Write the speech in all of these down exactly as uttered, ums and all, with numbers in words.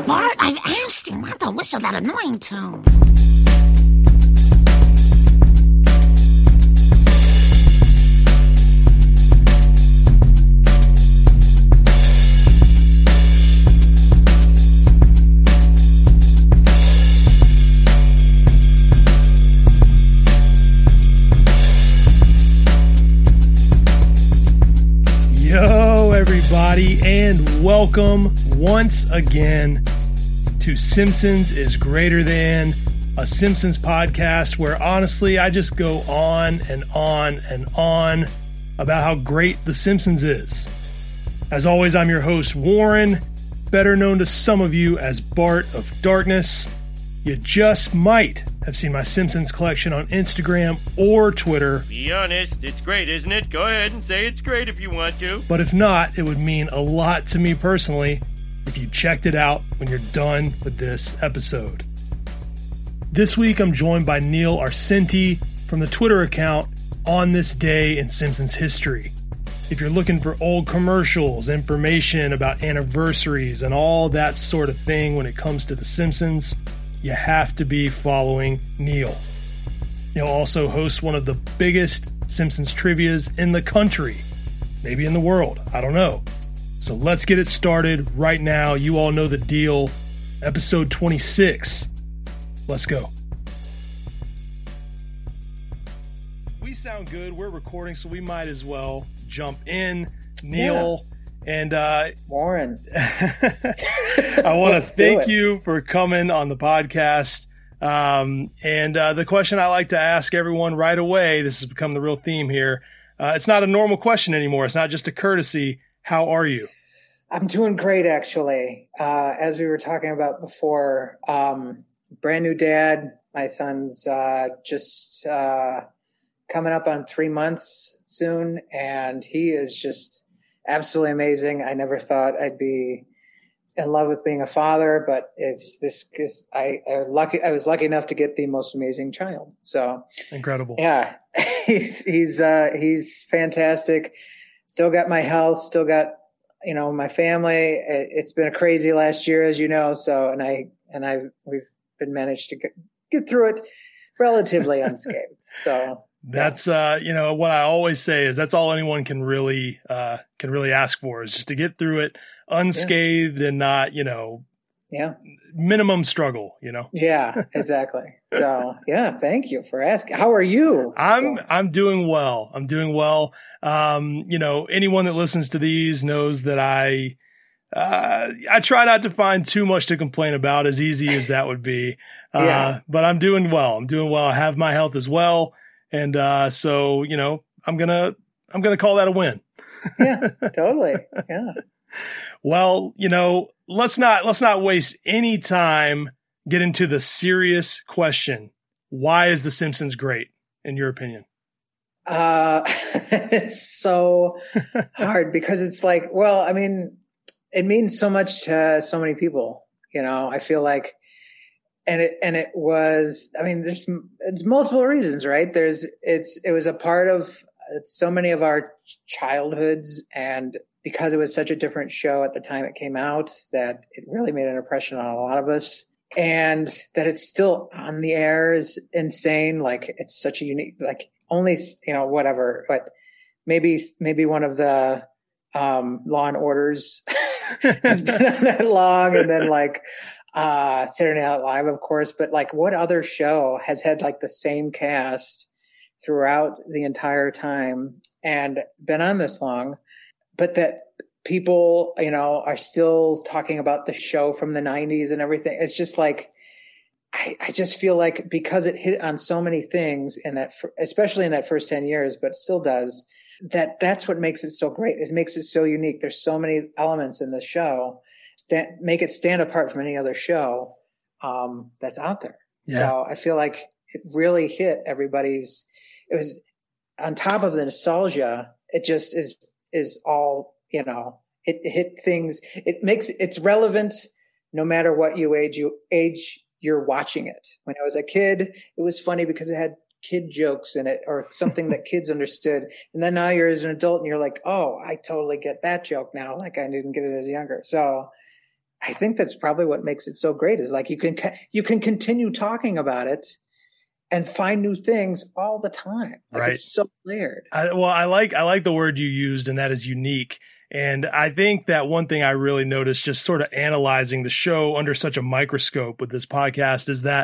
Bart, I've asked you not to whistle that annoying tune. Yo, everybody, and welcome once again to Simpsons is Greater Than, a Simpsons podcast where honestly I just go on and on and on about how great The Simpsons is. As always, I'm your host, Warren, better known to some of you as Bart of Darkness. You just might have seen my Simpsons collection on Instagram or Twitter. Be honest, it's great, isn't it? Go ahead and say it's great if you want to. But if not, it would mean a lot to me personally if you checked it out when you're done with this episode. This week, I'm joined by Neil Arcenti from the Twitter account On This Day in Simpsons History. If you're looking for old commercials, information about anniversaries, and all that sort of thing when it comes to The Simpsons, you have to be following Neil. Neil also hosts one of the biggest Simpsons trivias in the country, maybe in the world, I don't know. So let's get it started right now. You all know the deal. Episode twenty-six. Let's go. We sound good. We're recording, so we might as well jump in. Neil yeah. and uh, Warren. I want to thank you for coming on the podcast. Um, and uh, the question I like to ask everyone right away, this has become the real theme here. Uh, it's not a normal question anymore. It's not just a courtesy. How are you? I'm doing great, actually. Uh, as we were talking about before, um, brand new dad. My son's uh, just uh, coming up on three months soon, and he is just absolutely amazing. I never thought I'd be in love with being a father, but it's this. Cause I, I lucky. I was lucky enough to get the most amazing child. So incredible. Yeah, he's he's uh, he's fantastic. Still got my health, still got, you know, my family. It, it's been a crazy last year, as you know. So, and I, and I, we've been managed to get, get through it relatively unscathed. So that's, uh, you know, what I always say is that's all anyone can really, uh, can really ask for is just to get through it unscathed yeah. and not, you know, yeah, minimum struggle, you know? Yeah, exactly. So yeah, thank you for asking. How are you? I'm, I'm doing well. I'm doing well. Um, you know, anyone that listens to these knows that I, uh, I try not to find too much to complain about, as easy as that would be. Uh, yeah. But I'm doing well. I'm doing well. I have my health as well. And, uh, so, you know, I'm gonna, I'm gonna call that a win. Yeah, totally. Yeah. Well, you know, let's not, let's not waste any time. Get into the serious question. Why is The Simpsons great, in your opinion? Uh, it's so hard because it's like, well, I mean, it means so much to so many people, you know, I feel like, and it, and it was, I mean, there's, it's multiple reasons, right? There's, it's, it was a part of so many of our childhoods, and because it was such a different show at the time it came out, that it really made an impression on a lot of us. And that it's still on the air is insane. Like, it's such a unique, like, only, you know, whatever, but maybe, maybe one of the, um, Law and Orders has been on that long. And then like, uh, Saturday Night Live, of course, but like what other show has had like the same cast throughout the entire time and been on this long, but that people, you know, are still talking about the show from the nineties and everything. It's just like, I, I just feel like because it hit on so many things in that, especially in that first ten years, but it still does, that that's what makes it so great. It makes it so unique. There's so many elements in the show that make it stand apart from any other show, um, that's out there. Yeah. So I feel like it really hit everybody's, it was on top of the nostalgia. It just is, is all, you know, it hit things. It makes it's relevant no matter what you age, you age, you're watching it. When I was a kid, it was funny because it had kid jokes in it or something that kids understood. And then now you're as an adult and you're like, oh, I totally get that joke now. Like I didn't get it as younger. So I think that's probably what makes it so great is like you can, you can continue talking about it and find new things all the time. Like right. It's so layered. I, well, I like, I like the word you used, and that is unique. And I think that one thing I really noticed just sort of analyzing the show under such a microscope with this podcast is that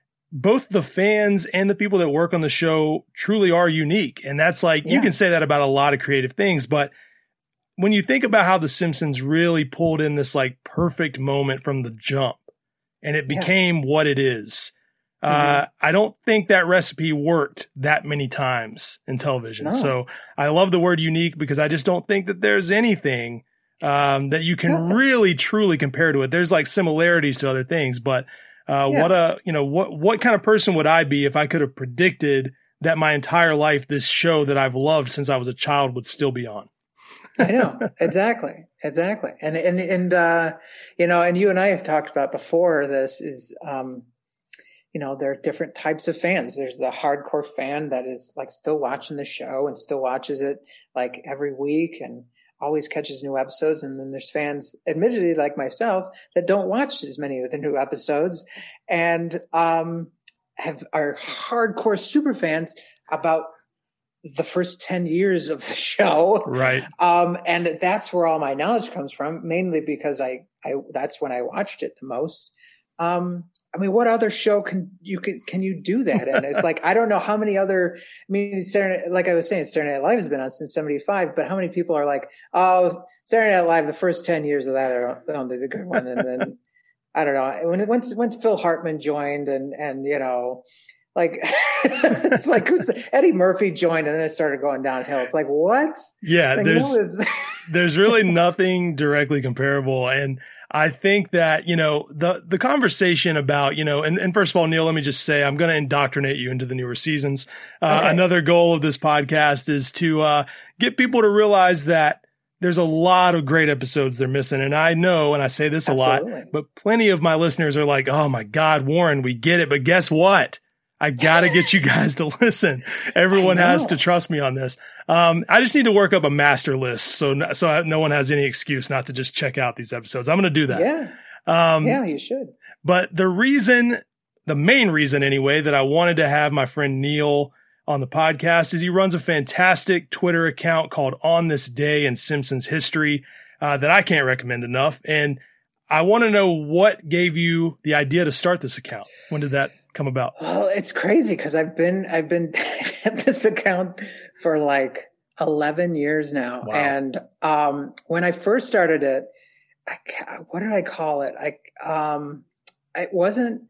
both the fans and the people that work on the show truly are unique. And that's like, yeah. you can say that about a lot of creative things, but when you think about how The Simpsons really pulled in this like perfect moment from the jump and it became yeah. what it is, mm-hmm. uh, I don't think that recipe worked that many times in television. No. So I love the word unique because I just don't think that there's anything um, that you can yeah. really truly compare to it. There's like similarities to other things, but Uh, yeah. what a, you know, what, what kind of person would I be if I could have predicted that my entire life, this show that I've loved since I was a child would still be on? I know. Exactly. Exactly. And, and, and, uh, you know, and you and I have talked about before this is, um, you know, there are different types of fans. There's the hardcore fan that is like still watching the show and still watches it like every week and always catches new episodes. And then there's fans, admittedly like myself, that don't watch as many of the new episodes and um, have are hardcore super fans about the first ten years of the show. Right. Um, and that's where all my knowledge comes from, mainly because I, I that's when I watched it the most. Um, I mean, what other show can you can can you do that? And it's like I don't know how many other. I mean, Saturday, like I was saying, Saturday Night Live has been on since seventy-five, but how many people are like, oh, Saturday Night Live, the first ten years of that are only the good one, and then I don't know when once once Phil Hartman joined, and and you know, like it's like who's, Eddie Murphy joined, and then it started going downhill. It's like what? Yeah, like, there's is- there's really nothing directly comparable, and I think that, you know, the, the conversation about, you know, and, and first of all, Neil, let me just say, I'm going to indoctrinate you into the newer seasons. Uh, okay. Another goal of this podcast is to, uh, get people to realize that there's a lot of great episodes they're missing. And I know, and I say this a Absolutely. lot, but plenty of my listeners are like, oh my God, Warren, we get it. But guess what? I got to get you guys to listen. Everyone has to trust me on this. Um, I just need to work up a master list. So, so no one has any excuse not to just check out these episodes. I'm going to do that. Yeah. Um, yeah, you should. But the reason, the main reason anyway, that I wanted to have my friend Neil on the podcast is he runs a fantastic Twitter account called On This Day in Simpsons History, uh, that I can't recommend enough. And I want to know what gave you the idea to start this account. When did that come about? Well, it's crazy because I've been I've been at this account for like eleven years now. Wow. And um, when I first started it, I, what did I call it? I um, it wasn't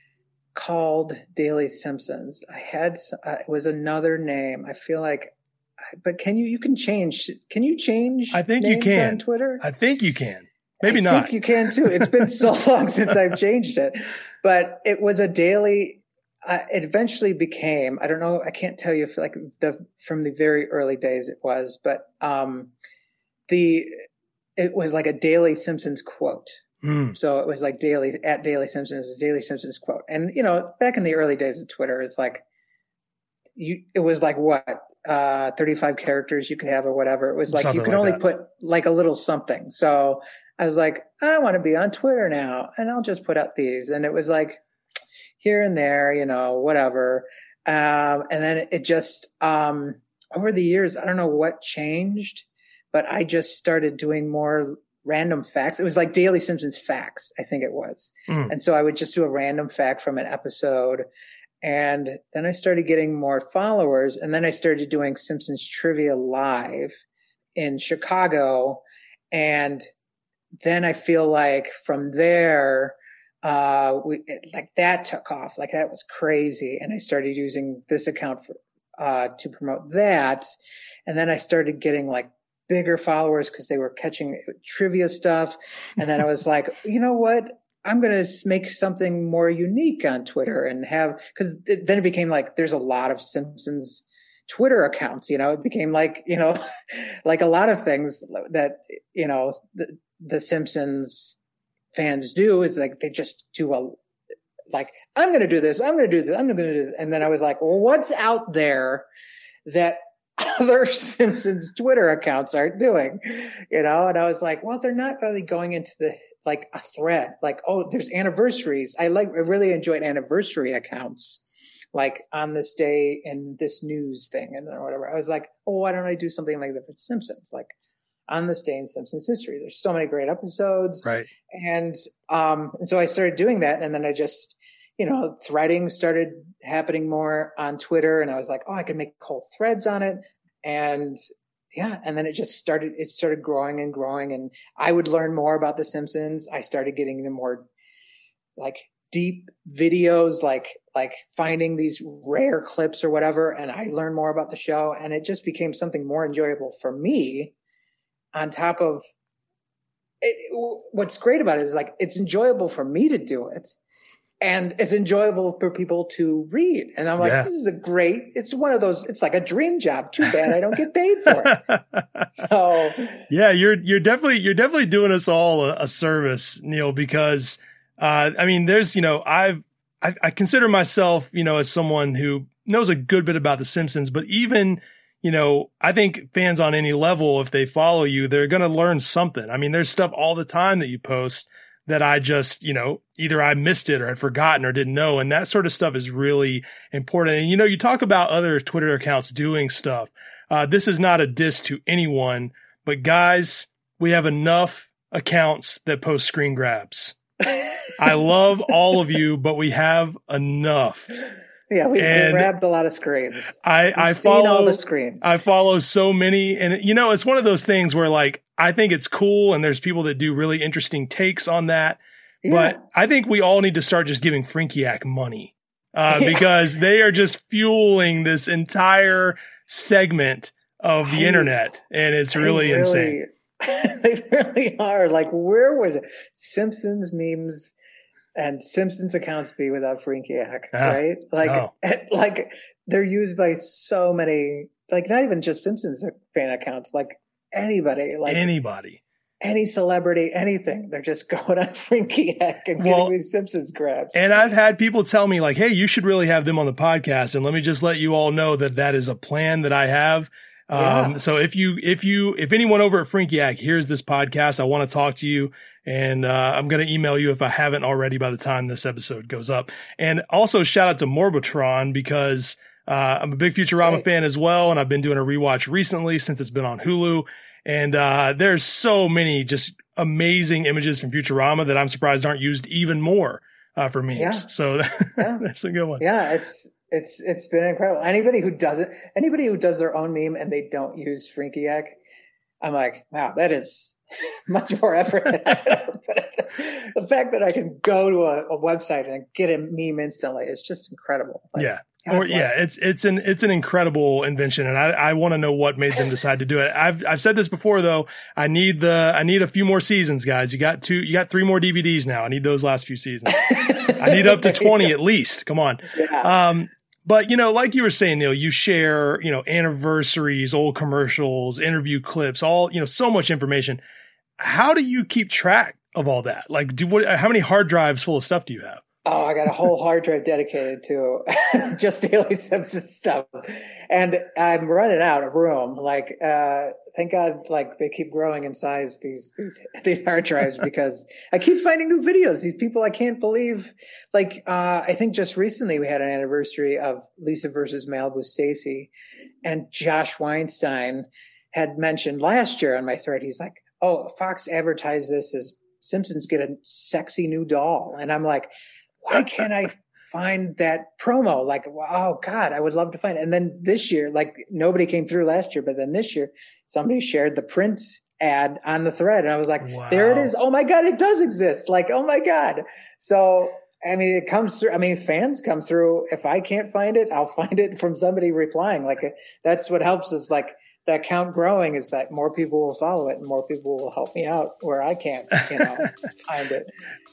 called Daily Simpsons. I had uh, it was another name. I feel like, but can you you can change? Can you change? I think you can on Twitter. I think you can. Maybe I not. I think you can too. It's been so long since I've changed it, but it was a daily. Uh, it eventually became. I don't know. I can't tell you if like the from the very early days it was, but um, the it was like a Daily Simpsons quote. Mm. So it was like daily at Daily Simpsons, a Daily Simpsons quote. And you know, back in the early days of Twitter, it's like you. It was like what uh, thirty-five characters you could have or whatever. It was like something you could like only that. put like a little something. So I was like, I want to be on Twitter now, and I'll just put out these. And it was like here and there, you know, whatever. Um, and then it just um, over the years, I don't know what changed, but I just started doing more random facts. It was like Daily Simpsons facts, I think it was. Mm. And so I would just do a random fact from an episode. And then I started getting more followers. And then I started doing Simpsons Trivia Live in Chicago. And then I feel like from there, uh, we, it, like that took off, like that was crazy. And I started using this account for, uh, to promote that. And then I started getting like bigger followers because they were catching trivia stuff. And then I was like, you know what? I'm going to make something more unique on Twitter and have, because then it became like there's a lot of Simpsons Twitter accounts, you know, it became like, you know, like a lot of things that, you know, the, the Simpsons fans do is like they just do a, like, I'm going to do this, I'm going to do this, I'm going to do this. And then I was like, well, what's out there that other Simpsons Twitter accounts aren't doing, you know? And I was like, well, they're not really going into the, like a thread, like, oh, there's anniversaries. I like, I really enjoyed anniversary accounts, like on this day in this news thing and then whatever. I was like, oh, why don't I do something like that for Simpsons? Like on this day in Simpsons history, there's so many great episodes. Right. And, um, and so I started doing that. And then I just, you know, threading started happening more on Twitter. And I was like, oh, I can make whole threads on it. And yeah. And then it just started, it started growing and growing. And I would learn more about The Simpsons. I started getting into more like deep videos, like, like finding these rare clips or whatever. And I learned more about the show. And it just became something more enjoyable for me on top of it. What's great about it is like, it's enjoyable for me to do it. And it's enjoyable for people to read. And I'm like, yeah. This is a great, it's one of those, it's like a dream job. Too bad I don't get paid for it. So yeah, you're, you're definitely, you're definitely doing us all a, a service, Neil, because, uh, I mean, there's, you know, I've, I, I consider myself, you know, as someone who knows a good bit about The Simpsons, but even, you know, I think fans on any level, if they follow you, they're going to learn something. I mean, there's stuff all the time that you post that I just, you know, either I missed it or had forgotten or didn't know. And that sort of stuff is really important. And, you know, you talk about other Twitter accounts doing stuff. Uh, this is not a diss to anyone, but guys, we have enough accounts that post screen grabs. I love all of you, but we have enough. Yeah, we, we grabbed a lot of screens. I, We've I seen follow all the screens. I follow so many, and you know, it's one of those things where like, I think it's cool. And there's people that do really interesting takes on that, yeah. But I think we all need to start just giving Frinkiac money, uh, yeah. because they are just fueling this entire segment of the I, internet. And it's really, really insane. They really are. Like, where would Simpsons memes and Simpsons accounts be without Frinkiac, ah, right? Like, no. like they're used by so many, like not even just Simpsons fan accounts, like anybody, like anybody, any celebrity, anything. They're just going on Frinkiac and well, getting these Simpsons grabs. And I've had people tell me like, hey, you should really have them on the podcast. And let me just let you all know that that is a plan that I have. Yeah. Um, so if you, if you, if anyone over at Frinkiac hears this podcast, I want to talk to you, and, uh, I'm going to email you if I haven't already by the time this episode goes up. And also shout out to Morbotron because, uh, I'm a big Futurama right. fan as well. And I've been doing a rewatch recently since it's been on Hulu. And, uh, there's so many just amazing images from Futurama that I'm surprised aren't used even more, uh, for memes. Yeah. So yeah. That's a good one. Yeah. It's, It's it's been incredible. Anybody who does it, anybody who does their own meme and they don't use Frinkiac, I'm like, wow, that is much more effort than I ever put in. The fact that I can go to a, a website and get a meme instantly is just incredible. Like, yeah. Or yeah, it's it's an it's an incredible invention, and I I want to know what made them decide to do it. I've I've said this before though. I need the I need a few more seasons, guys. You got two, you got three more D V Ds now. I need those last few seasons. I need up to twenty at least. Come on. Yeah. Um, but you know, like you were saying, Neil, you share you know anniversaries, old commercials, interview clips, all you know, so much information. How do you keep track of all that? Like, do what? How many hard drives full of stuff do you have? Oh, I got a whole hard drive dedicated to just Daily Simpsons stuff. And I'm running out of room. Like, uh, thank God, like they keep growing in size, these, these, these hard drives, because I keep finding new videos. These people I can't believe. Like, uh, I think just recently we had an anniversary of Lisa versus Malibu Stacy, and Josh Weinstein had mentioned last year on my thread, he's like, oh, Fox advertised this as Simpsons get a sexy new doll. And I'm like, why can't I find that promo? Like, oh God, I would love to find it. And then this year, like nobody came through last year, but then this year somebody shared the print ad on the thread. And I was like, wow. There it is. Oh my God, it does exist. Like, oh my God. So, I mean, it comes through. I mean, fans come through. If I can't find it, I'll find it from somebody replying. Like that's what helps us. Like that count growing is that more people will follow it and more people will help me out where I can't, you know, find it.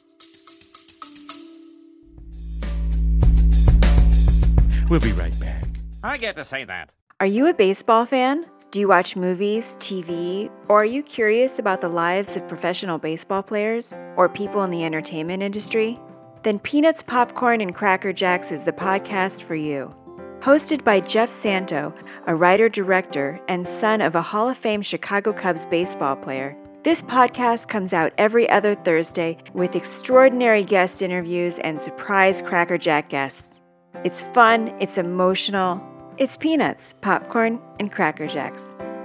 We'll be right back. I get to say that. Are you a baseball fan? Do you watch movies, T V, or are you curious about the lives of professional baseball players or people in the entertainment industry? Then Peanuts, Popcorn, and Cracker Jacks is the podcast for you. Hosted by Jeff Santo, a writer-director and son of a Hall of Fame Chicago Cubs baseball player, this podcast comes out every other Thursday with extraordinary guest interviews and surprise Cracker Jack guests. It's fun, it's emotional, it's peanuts, popcorn, and Cracker Jacks.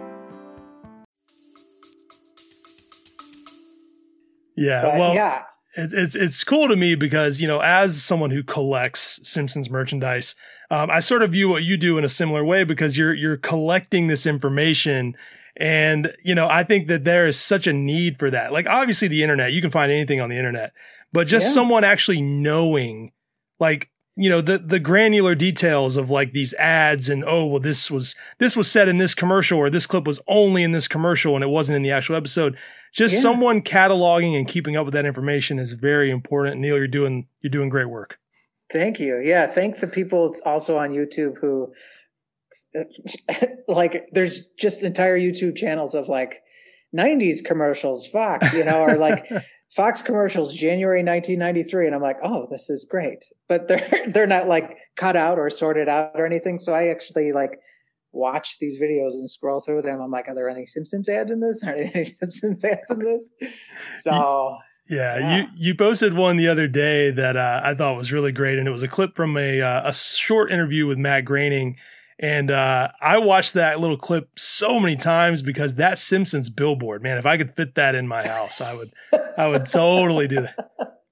Yeah, But, well, yeah. it, it's it's cool to me because, you know, as someone who collects Simpsons merchandise, um, I sort of view what you do in a similar way because you're you're collecting this information. And, you know, I think that there is such a need for that. Like, obviously the internet, you can find anything on the internet, but just Yeah. someone actually knowing, like, you know, the, the granular details of like these ads and, oh, well, this was, this was said in this commercial or this clip was only in this commercial and it wasn't in the actual episode. Just Yeah. someone cataloging and keeping up with that information is very important. Neil, you're doing, you're doing great work. Thank you. Yeah. Thank the people also on YouTube who, like, there's just entire YouTube channels of like nineties commercials, Fox, you know, or like Fox commercials, January nineteen ninety-three. And I'm like, oh, this is great. But they're, they're not like cut out or sorted out or anything. So I actually like watch these videos and scroll through them. I'm like, are there any Simpsons ads in this? Are there any Simpsons ads in this? So Yeah, Yeah. you you posted one the other day that uh, I thought was really great, and it was a clip from a uh, a short interview with Matt Groening, and uh, I watched that little clip so many times because that Simpsons billboard, man, if I could fit that in my house, I would I would totally do that.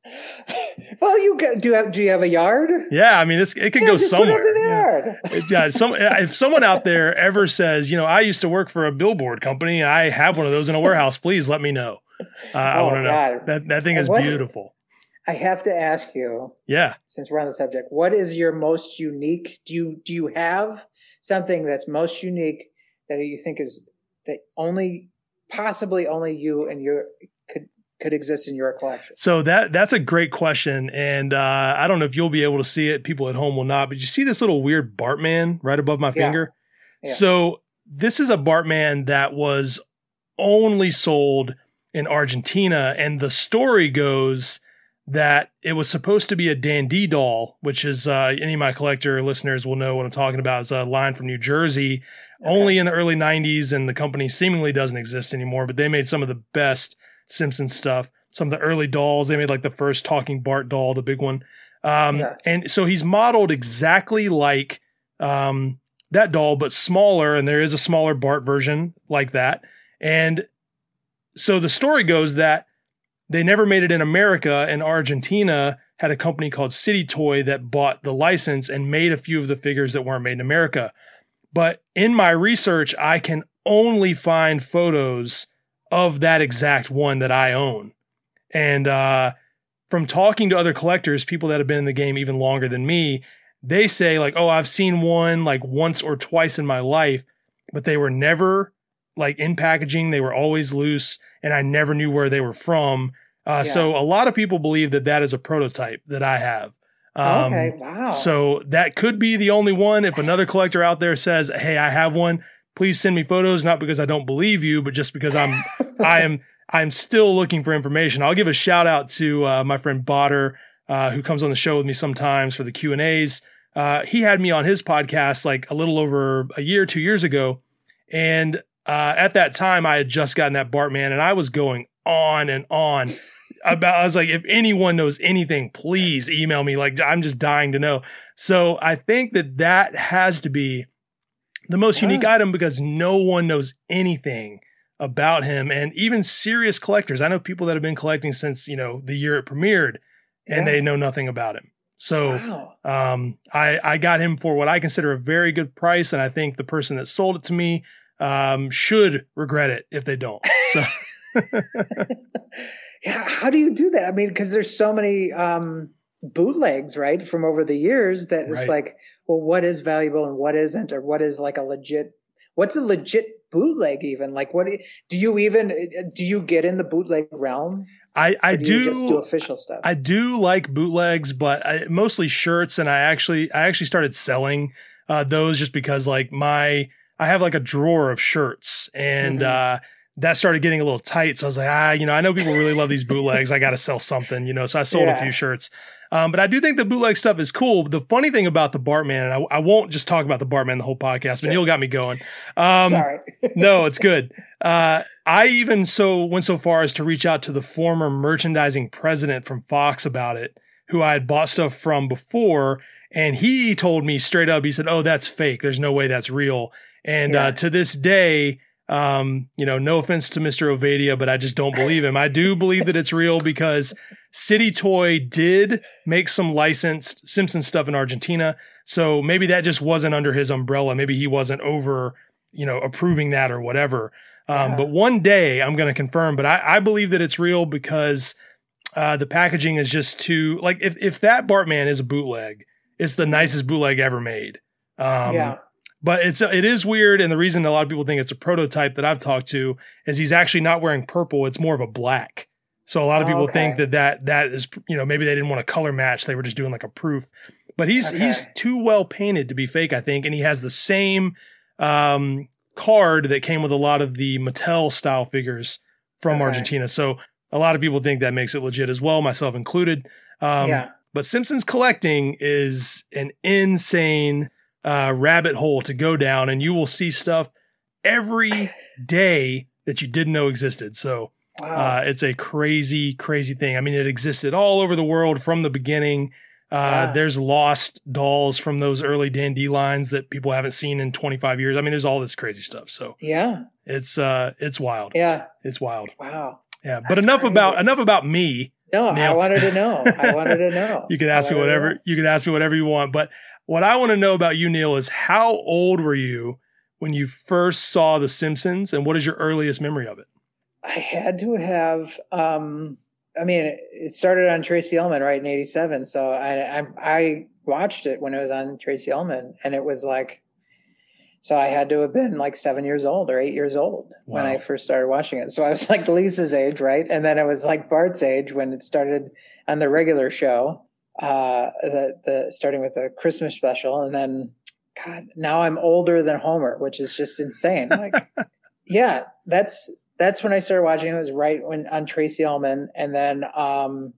well, you got, do you have, do you have a yard? Yeah, I mean, it's it could Yeah, go just put it somewhere. in the Yeah. yard. It- yeah, some if someone out there ever says, you know, I used to work for a billboard company, and I have one of those in a warehouse, please let me know. Uh, I Oh, want to know. God. That that thing is What- beautiful. I have to ask you, Yeah. since we're on the subject, what is your most unique? Do you do you have something that's most unique that you think is that only possibly only you and your could could exist in your collection? So that that's a great question, and uh, I don't know if you'll be able to see it. People at home will not. But you see this little weird Bartman right above my Yeah. finger. Yeah. So this is a Bartman that was only sold in Argentina, and the story goes that it was supposed to be a Dandy doll, which is uh, any of my collector listeners will know what I'm talking about. It's a line from New Jersey, only in the early nineties, and the company seemingly doesn't exist anymore. But they made some of the best Simpsons stuff. Some of the early dolls, they made like the first talking Bart doll, the big one. Um, Yeah. And so he's modeled exactly like um, that doll, but smaller. And there is a smaller Bart version like that. And so the story goes that they never made it in America, and Argentina had a company called City Toy that bought the license and made a few of the figures that weren't made in America. But in my research, I can only find photos of that exact one that I own. And uh, from talking to other collectors, people that have been in the game even longer than me, they say like, oh, I've seen one like once or twice in my life, but they were never like in packaging. They were always loose, and I never knew where they were from. Uh, Yeah. So a lot of people believe that that is a prototype that I have. Um, Okay, wow. So that could be the only one. If another collector out there says, hey, I have one, please send me photos, not because I don't believe you, but just because I'm, I am, I'm still looking for information. I'll give a shout out to uh, my friend Botter, uh, who comes on the show with me sometimes for the Q and A's. Uh, he had me on his podcast like a little over a year, two years ago. And uh, at that time, I had just gotten that Bartman, and I was going on and on about, I was like, if anyone knows anything, please email me. Like, I'm just dying to know. So I think that that has to be the most unique Wow. item because no one knows anything about him. And even serious collectors, I know people that have been collecting since, you know, the year it premiered, and Yeah. they know nothing about him. So Wow. um, I, I got him for what I consider a very good price. And I think the person that sold it to me um, should regret it if they don't. So Yeah, how do you do that? I mean, because there's so many um, bootlegs, right, from over the years that it's Right. like, well, what is valuable and what isn't, or what is like a legit, what's a legit bootleg even? Like, what do you even, do you get in the bootleg realm? I, I Or do you just do do, official stuff? I do like bootlegs, but I, mostly shirts. And I actually, I actually started selling uh, those just because like my, I have like a drawer of shirts, and Mhm. uh, that started getting a little tight. So I was like, ah, you know, I know people really love these bootlegs. I got to sell something, you know, so I sold yeah. a few shirts. Um, but I do think the bootleg stuff is cool. The funny thing about the Bartman, and I, I won't just talk about the Bartman the whole podcast, but Neil got me going. Um, Sorry. No, it's good. Uh, I even so went so far as to reach out to the former merchandising president from Fox about it, who I had bought stuff from before. And he told me straight up, he said, oh, that's fake. There's no way that's real. And yeah. uh, to this day, um, you know, no offense to Mister Ovadia, but I just don't believe him. I do believe that it's real because City Toy did make some licensed Simpsons stuff in Argentina. So maybe that just wasn't under his umbrella. Maybe he wasn't over, you know, approving that or whatever. Um, yeah. But one day I'm going to confirm, but I, I believe that it's real because uh, the packaging is just too, like, if, if that Bartman is a bootleg, it's the nicest bootleg ever made. Um, yeah. But it's, it is weird. And the reason a lot of people think it's a prototype that I've talked to is he's actually not wearing purple. It's more of a black. So a lot of people oh, okay. think that, that that is, you know, maybe they didn't want to color match. They were just doing like a proof, but he's, okay. he's too well painted to be fake, I think. And he has the same, um, card that came with a lot of the Mattel style figures from okay. Argentina. So a lot of people think that makes it legit as well, myself included. Um, yeah. But Simpsons collecting is an insane uh, rabbit hole to go down, and you will see stuff every day that you didn't know existed. So wow. uh, it's a crazy, crazy thing. I mean, it existed all over the world from the beginning. Uh, yeah. There's lost dolls from those early Dandelions that people haven't seen in twenty-five years. I mean, there's all this crazy stuff. So yeah, it's uh, it's wild. Yeah, it's wild. Wow. Yeah, That's but enough crazy. about enough about me. No, Neil. I wanted to know. I wanted to know. You can ask me whatever you can ask me whatever you want. But what I want to know about you, Neil, is how old were you when you first saw The Simpsons, and what is your earliest memory of it? I had to have. Um, I mean, it started on Tracy Ullman, right, in eighty-seven. So I, I I watched it when it was on Tracy Ullman, and it was like, so I had to have been like seven years old or eight years old wow. when I first started watching it. So I was like Lisa's age, right? And then it was like Bart's age when it started on the regular show, uh, the, the starting with the Christmas special. And then, God, now I'm older than Homer, which is just insane. Like, yeah, that's, that's when I started watching. It was right when on Tracy Ullman. And then, um,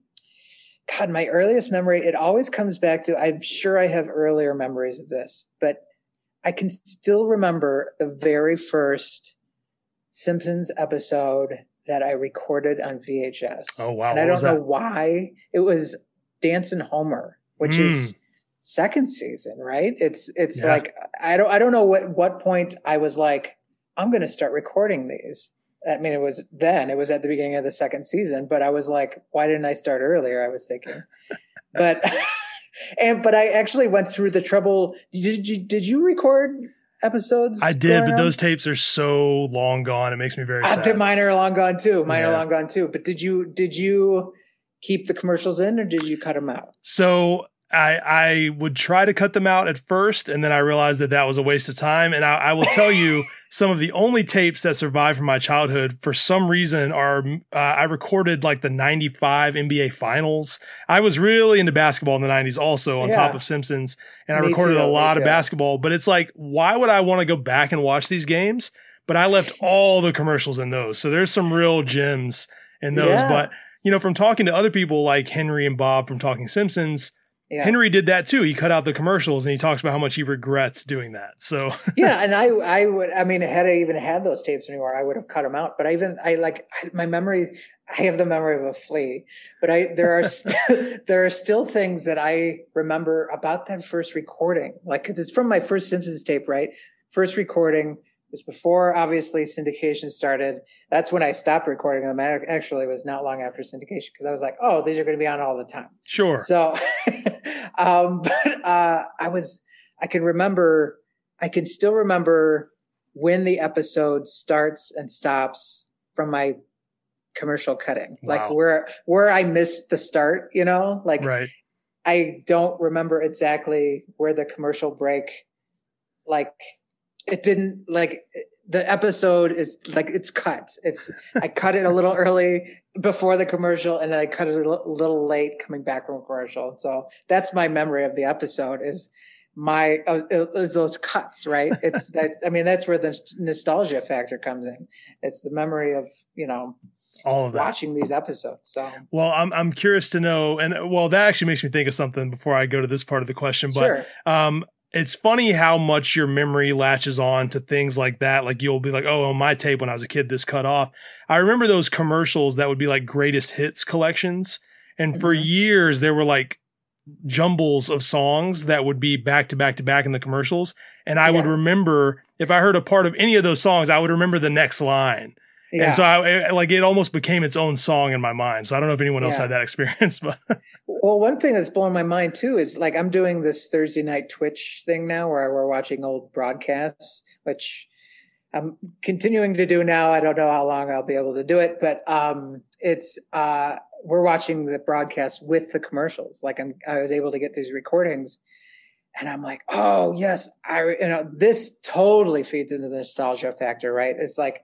God, my earliest memory, it always comes back to, I'm sure I have earlier memories of this, but I can still remember the very first Simpsons episode that I recorded on V H S. Oh, wow. And I don't know why. It was Dancin' Homer, which mm. is second season, right? It's it's yeah. like I don't I don't know what what point I was like, I'm going to start recording these. I mean, it was then, it was at the beginning of the second season, but I was like, why didn't I start earlier? I was thinking. But And but I actually went through the trouble. Did you did you record episodes? I did, but those tapes are so long gone. It makes me very sad. Uh, mine are long gone too. Mine yeah. are long gone too. But did you did you keep the commercials in, or did you cut them out? So I I would try to cut them out at first, and then I realized that that was a waste of time. And I, I will tell you, some of the only tapes that survived from my childhood, for some reason, are uh, I recorded like the ninety-five N B A Finals. I was really into basketball in the nineties also, on yeah. top of Simpsons, and I me recorded too, a lot of too. basketball. But it's like, why would I want to go back and watch these games? But I left all the commercials in those. So there's some real gems in those. Yeah. But, you know, from talking to other people like Henry and Bob from Talking Simpsons, yeah. Henry did that too. He cut out the commercials, and he talks about how much he regrets doing that. So yeah, and I, I would, I mean, had I even had those tapes anymore, I would have cut them out. But I even, I like I, my memory. I have the memory of a flea, but I there are st- there are still things that I remember about that first recording, like because it's from my first Simpsons tape, right? First recording. It was before, obviously, syndication started. That's when I stopped recording them. Actually, it was not long after syndication, because I was like, oh, these are going to be on all the time. Sure. So, um, but uh, I was, I can remember, I can still remember when the episode starts and stops from my commercial cutting. Wow. Like where, where I missed the start, you know, like right. I don't remember exactly where the commercial break, like, it didn't like the episode is like it's cut. It's I cut it a little early before the commercial, and then I cut it a little, little late coming back from commercial. So that's my memory of the episode. Is my uh, is those cuts, right? It's that. I mean, that's where the nostalgia factor comes in. It's the memory of, you know, all of that. Watching these episodes. So, well, I'm I'm curious to know, and well, that actually makes me think of something before I go to this part of the question. But sure. um, it's funny how much your memory latches on to things like that. Like you'll be like, oh, on my tape when I was a kid, this cut off. I remember those commercials that would be like greatest hits collections, and mm-hmm. for years there were like jumbles of songs that would be back to back to back in the commercials, and I yeah. would remember if I heard a part of any of those songs, I would remember the next line. Yeah. And so I like it almost became its own song in my mind. So I don't know if anyone else yeah. had that experience, but well, one thing that's blowing my mind too is like I'm doing this Thursday night Twitch thing now where we're watching old broadcasts, which I'm continuing to do now. I don't know how long I'll be able to do it, but um, it's uh, we're watching the broadcast with the commercials. Like I'm, I was able to get these recordings, and I'm like, oh yes, I you know this totally feeds into the nostalgia factor, right? It's like.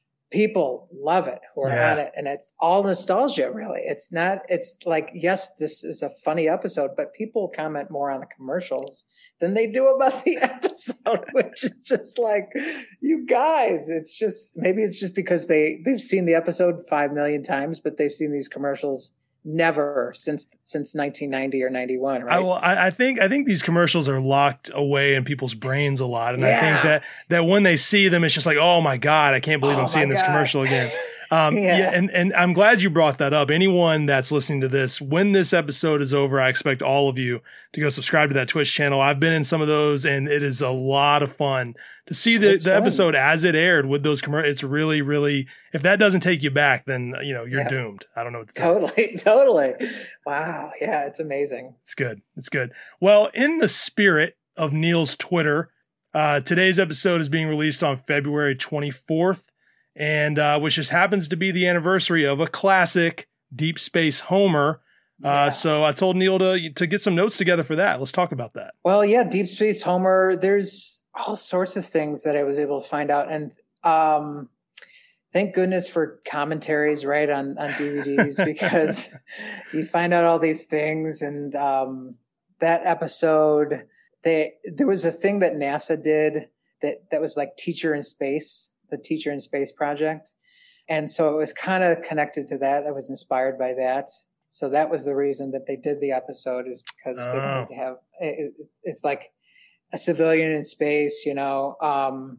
People love it who are yeah. on it, and it's all nostalgia, really. It's not, it's like, yes, this is a funny episode, but people comment more on the commercials than they do about the episode, which is just like, you guys, it's just, maybe it's just because they, they've seen the episode five million times, but they've seen these commercials never since since nineteen ninety or ninety-one, right? I, well, I, I think I think these commercials are locked away in people's brains a lot, and yeah. I think that that when they see them, it's just like, oh my god, I can't believe oh I'm seeing this God. commercial again. Um, yeah. yeah, and and I'm glad you brought that up. Anyone that's listening to this, when this episode is over, I expect all of you to go subscribe to that Twitch channel. I've been in some of those, and it is a lot of fun to see the, the episode as it aired with those commercials. It's really, really, if that doesn't take you back, then, you know, you're yeah. doomed. I don't know what to tell you. Totally, totally. Wow. Yeah, it's amazing. It's good. It's good. Well, in the spirit of Neil's Twitter, uh, today's episode is being released on February twenty-fourth, and uh, which just happens to be the anniversary of a classic Deep Space Homer. Uh, yeah. So I told Neil to to get some notes together for that. Let's talk about that. Well, yeah, Deep Space Homer, there's all sorts of things that I was able to find out. And um, thank goodness for commentaries, right, on, on D V Ds, because you find out all these things. And um, that episode, they there was a thing that NASA did that, that was like Teacher in Space, the Teacher in Space project. And so it was kind of connected to that. I was inspired by that. So that was the reason that they did the episode, is because oh. they wanted to have, it, it's like a civilian in space, you know. Um,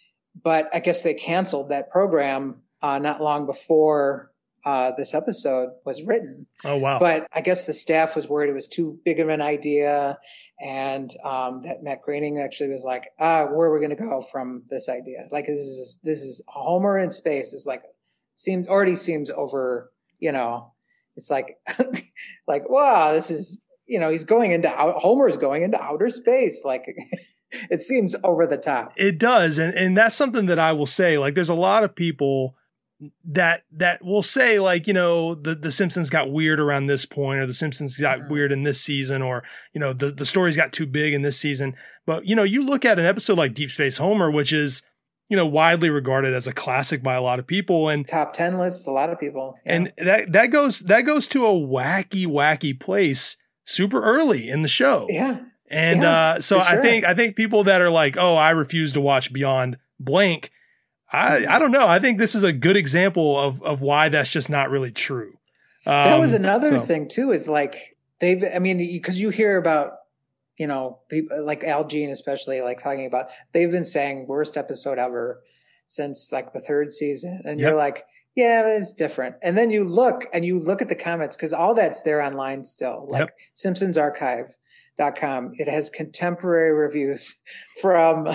but I guess they canceled that program uh, not long before uh, this episode was written. Oh, wow. But I guess the staff was worried it was too big of an idea. And um, that Matt Groening actually was like, ah, where are we going to go from this idea? Like, this is, this is Homer in space. It's like, seems already seems over, you know. It's like, like, wow, this is, you know, he's going into, Homer's going into outer space. Like, it seems over the top. It does. And and that's something that I will say, like, there's a lot of people that, that will say, like, you know, the, the Simpsons got weird around this point, or the Simpsons got mm-hmm. weird in this season, or, you know, the, the stories got too big in this season. But, you know, you look at an episode like Deep Space Homer, which is, you know, widely regarded as a classic by a lot of people, and top ten lists, a lot of people. Yeah. And that, that goes, that goes to a wacky, wacky place super early in the show. Yeah. And, yeah, uh, so sure. I think, I think people that are like, oh, I refuse to watch Beyond Blank. I, I don't know. I think this is a good example of, of why that's just not really true. Um, that was another so. thing too, is like, they've, I mean, because you hear about, you know, people like Al Jean, especially, like talking about, they've been saying worst episode ever since like the third season. And yep. you're like, yeah, it's different. And then you look and you look at the comments, because all that's there online still, like yep. Simpsons Archive dot com. It has contemporary reviews from,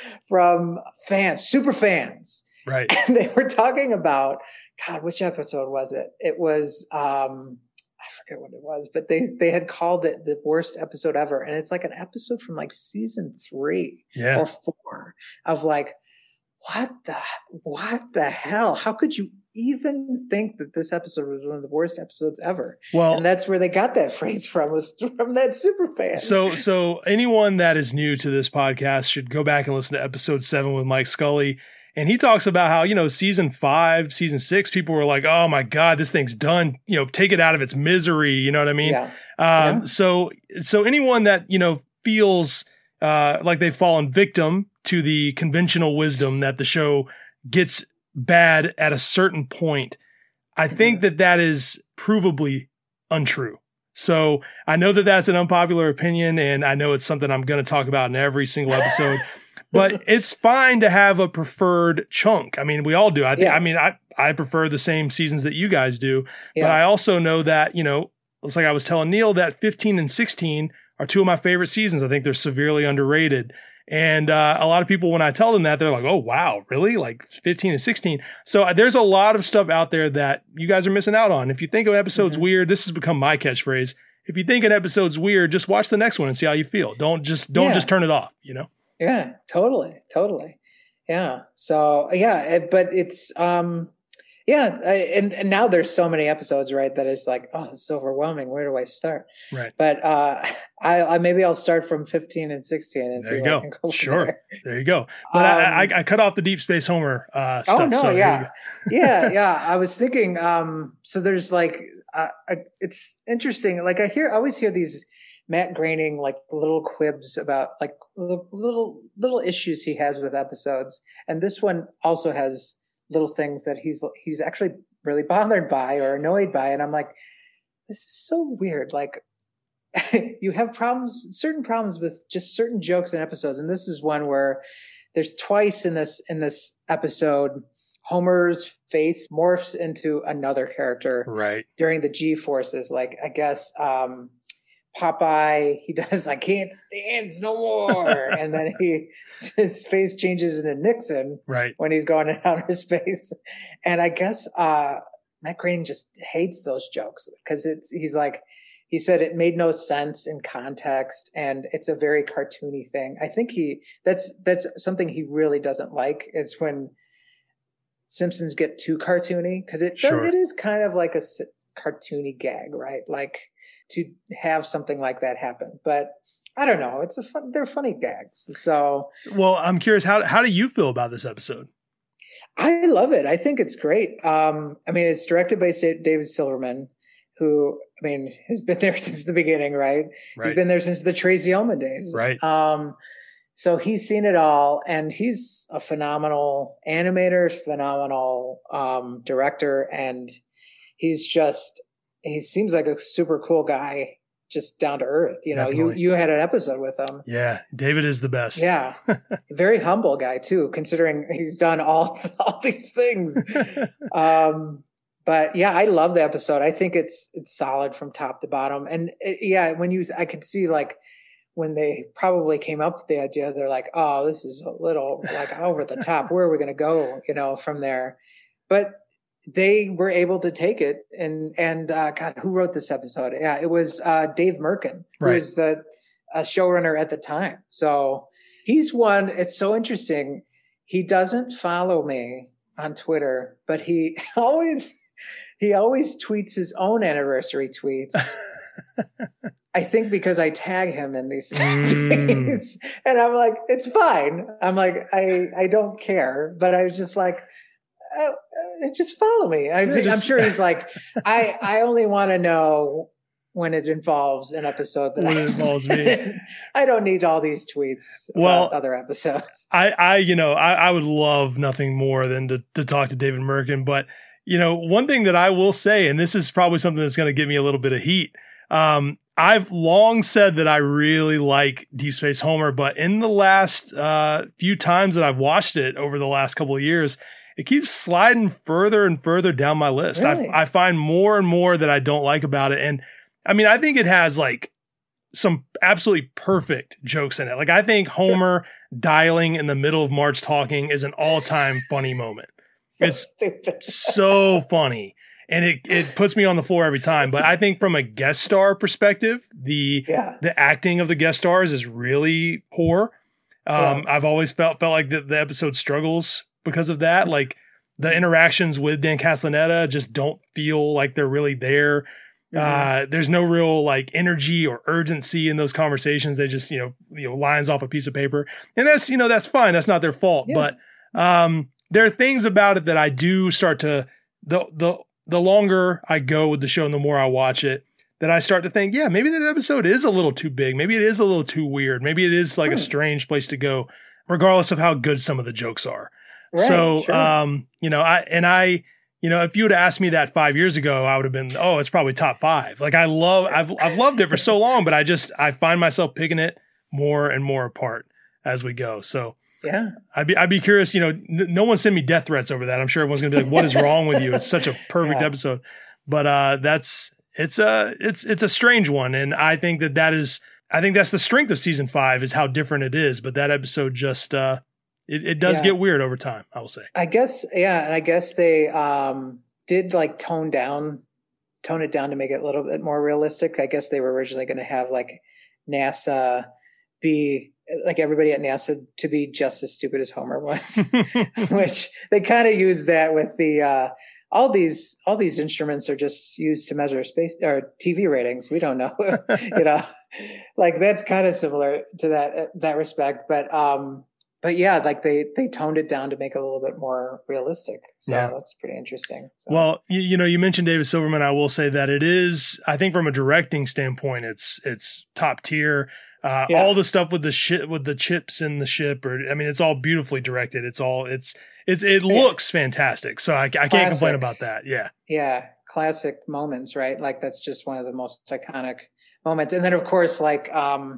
from fans, super fans. Right. And they were talking about, God, which episode was it? It was, um, I forget what it was, but they, they had called it the worst episode ever. And it's like an episode from like season three yeah. or four of like, what the, what the hell? How could you even think that this episode was one of the worst episodes ever? Well, and that's where they got that phrase from, was from that super fan. So, so anyone that is new to this podcast should go back and listen to episode seven with Mike Scully. And he talks about how, you know, season five, season six, people were like, oh my God, this thing's done. You know, take it out of its misery. You know what I mean? Yeah. Um, yeah. So, so anyone that, you know, feels uh, like they've fallen victim to the conventional wisdom that the show gets bad at a certain point. I think that that is provably untrue. So I know that that's an unpopular opinion, and I know it's something I'm going to talk about in every single episode, but it's fine to have a preferred chunk. I mean, we all do. I think, Yeah. I mean, I, I prefer the same seasons that you guys do, Yeah. but I also know that, you know, it's like I was telling Neil that fifteen and sixteen are two of my favorite seasons. I think they're severely underrated. And uh, a lot of people, when I tell them that, they're like, oh, wow, really? Like fifteen and sixteen. So uh, there's a lot of stuff out there that you guys are missing out on. If you think an episode's Mm-hmm. weird, this has become my catchphrase. If you think an episode's weird, just watch the next one and see how you feel. Don't just, don't Yeah. just turn it off, you know? Yeah, totally. Totally. Yeah. So yeah, it, but it's, um, yeah. I, and, and now there's so many episodes, right? That it's like, oh, it's overwhelming. Where do I start? Right. But, uh, I, I maybe I'll start from fifteen and sixteen and There see you where go. I can go from Sure. there. There you go. But Um, I, I, I cut off the Deep Space Homer uh, stuff. Oh no, so yeah, yeah, yeah. I was thinking. Um, so there's like, uh, uh, it's interesting. Like I hear, I always hear these Matt Groening like little quibs about like little little, little issues he has with episodes, and this one also has little things that he's he's actually really bothered by or annoyed by, and I'm like, this is so weird. Like. You have problems, certain problems with just certain jokes in episodes. And this is one where there's twice in this, in this episode, Homer's face morphs into another character Right. during the G forces. Like, I guess, um, Popeye, he does, I can't stand no more. And then he, his face changes into Nixon Right. when he's going in outer space. And I guess, uh, Matt Groening just hates those jokes because it's, he's like, he said it made no sense in context and it's a very cartoony thing. I think he, that's, that's something he really doesn't like is when Simpsons get too cartoony because it Sure. does, it is kind of like a s- cartoony gag, right? Like to have something like that happen, but I don't know. It's a fun, they're funny gags. So Well, I'm curious, how, how do you feel about this episode? I love it. I think it's great. Um, I mean, it's directed by Sa- David Silverman, who, I mean, has been there since the beginning, right? Right. He's been there since the Tracy Ullman days. Right. Um, so he's seen it all, and he's a phenomenal animator, phenomenal um, director, and he's just, he seems like a super cool guy, just down to earth. You know, Definitely. you you had an episode with him. Yeah. David is the best. Yeah. Very humble guy too, considering he's done all, all these things. Um, but yeah, I love the episode. I think it's, it's solid from top to bottom. And it, yeah, when you, I could see like when they probably came up with the idea, they're like, oh, this is a little like over the top. Where are we going to go, you know, from there? But they were able to take it. And, and, uh, God, who wrote this episode? Yeah, it was, uh, Dave Merkin, who Right. was the uh, showrunner at the time. So he's one, it's so interesting. He doesn't follow me on Twitter, but he always, he always tweets his own anniversary tweets. I think because I tag him in these Mm. tweets, and I'm like, it's fine. I'm like, I, I don't care, but I was just like, uh, uh, just follow me. I Yeah, think, I'm just- sure he's like, I, I only want to know when it involves an episode that When I, it involves me. I don't need all these tweets Well, about other episodes. I, I, you know, I, I would love nothing more than to, to talk to David Merkin. But, you know, one thing that I will say, and this is probably something that's going to give me a little bit of heat. Um, I've long said that I really like Deep Space Homer, but in the last uh, few times that I've watched it over the last couple of years, it keeps sliding further and further down my list. Really? I, I find more and more that I don't like about it. And I mean, I think it has like some absolutely perfect jokes in it. Like I think Homer dialing in the middle of Marge talking is an all-time funny moment. It's Stupid. so funny. And it, it puts me on the floor every time. But I think from a guest star perspective, the Yeah. the acting of the guest stars is really poor. Um, Yeah. I've always felt felt like the, the episode struggles because of that. Like the interactions with Dan Castellaneta just don't feel like they're really there. Uh, there's no real like energy or urgency in those conversations. They just, you know, you know, lines off a piece of paper, and that's, you know, that's fine. That's not their fault. Yeah. But, um, there are things about it that I do start to, the, the, the longer I go with the show and the more I watch it, that I start to think, yeah, maybe that episode is a little too big. Maybe it is a little too weird. Maybe it is like hmm. a strange place to go, regardless of how good some of the jokes are. Right, so, sure. um, you know, I, and I, you know, if you would have asked me that five years ago, I would have been, oh, it's probably top five. Like I love, I've, I've loved it for so long, but I just, I find myself picking it more and more apart as we go. So yeah, I'd be, I'd be curious, you know, n- no one send me death threats over that. I'm sure everyone's going to be like, what is wrong with you? It's such a perfect yeah. episode, but, uh, that's, it's a, it's, it's a strange one. And I think that that is, I think that's the strength of season five is how different it is. But that episode just, uh, It, it does yeah. get weird over time, I will say. I guess, yeah, and I guess they um, did like tone down, tone it down to make it a little bit more realistic. I guess they were originally going to have like NASA be like everybody at NASA to be just as stupid as Homer was, which they kind of used that with the uh, all these all these instruments are just used to measure space or T V ratings. We don't know, you know, like that's kind of similar to that that respect, but. Um, But yeah, like they, they toned it down to make it a little bit more realistic. So yeah. that's pretty interesting. So. Well, you, you know, you mentioned David Silverman. I will say that it is, I think from a directing standpoint, it's, it's top tier. Uh, yeah. All the stuff with the shit, with the chips in the ship, or, I mean, it's all beautifully directed. It's all, it's, it's, it looks yeah. fantastic. So I, I can't classic. complain about that. Yeah. Yeah. Classic moments, right? Like that's just one of the most iconic moments. And then of course, like, um,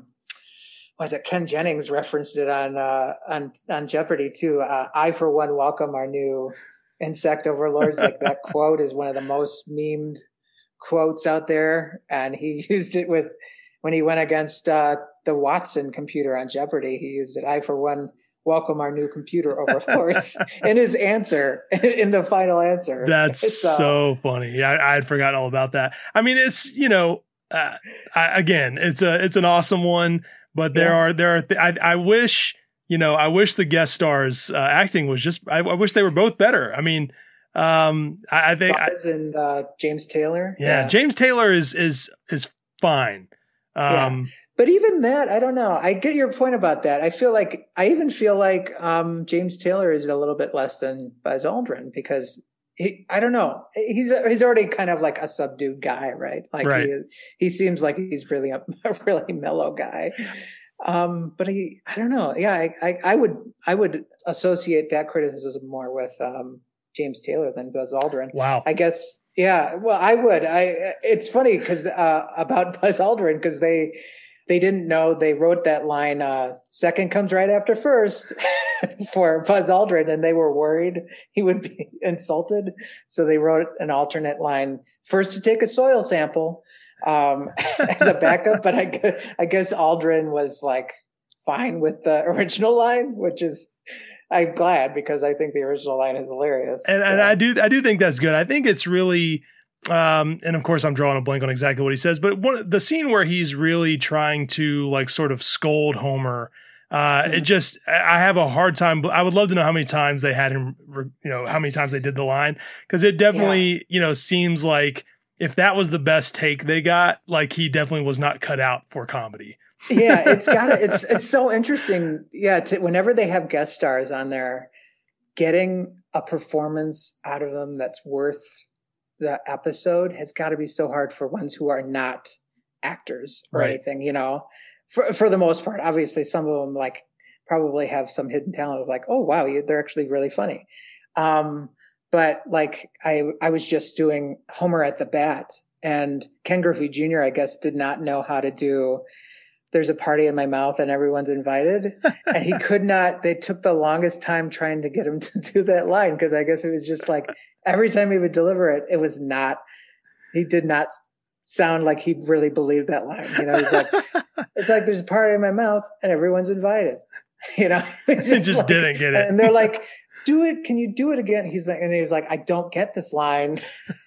was it Ken Jennings referenced it on uh, on on Jeopardy too? Uh, I for one welcome our new insect overlords. Like that quote is one of the most memed quotes out there, and he used it with when he went against uh, the Watson computer on Jeopardy. He used it. I for one welcome our new computer overlords in his answer in the final answer. That's uh, so funny. Yeah, I, I had forgotten all about that. I mean, it's you know, uh, I, again, it's a it's an awesome one. But there yeah. are, there are, th- I, I wish, you know, I wish the guest stars uh, acting was just, I, I wish they were both better. I mean, um, I, I think. Buzz I, and uh, James Taylor. Yeah, yeah. James Taylor is, is, is fine. Um, yeah. But even that, I don't know. I get your point about that. I feel like, I even feel like um, James Taylor is a little bit less than Buzz Aldrin because he, I don't know. He's, he's already kind of like a subdued guy, right? Like right. he, he seems like he's really a, a really mellow guy. Um, but he, I don't know. Yeah, I, I, I would, I would associate that criticism more with um, James Taylor than Buzz Aldrin. Wow. I guess. Yeah. Well, I would. I. It's funny because uh, about Buzz Aldrin because they, they didn't know they wrote that line. Uh, second comes right after first. For Buzz Aldrin, and they were worried he would be insulted. So they wrote an alternate line, first to take a soil sample um, as a backup. But I guess, I guess Aldrin was like fine with the original line, which is, I'm glad because I think the original line is hilarious. And, so. and I do, I do think that's good. I think it's really, um, and of course I'm drawing a blank on exactly what he says, but one, the scene where he's really trying to like sort of scold Homer, Uh, mm-hmm. it just, I have a hard time. I would love to know how many times they had him, you know, how many times they did the line. Cause it definitely, yeah. you know, seems like if that was the best take they got, like he definitely was not cut out for comedy. Yeah. It's got it's, it's so interesting. Yeah. To, whenever they have guest stars on there, getting a performance out of them that's worth the episode has got to be so hard for ones who are not actors or right. anything, you know. For for the most part, obviously, some of them like probably have some hidden talent of like, oh wow, you, they're actually really funny. Um, but like I I was just doing Homer at the Bat, and Ken Griffey Junior I guess did not know how to do. There's a party in my mouth and everyone's invited, and he could not. They took the longest time trying to get him to do that line because I guess it was just like every time he would deliver it, it was not. He did not sound like he really believed that line. You know, he's like. It's like there's a party in my mouth and everyone's invited, you know. He just like, didn't get it. And they're like, "Do it? Can you do it again?" He's like, and he's like, "I don't get this line.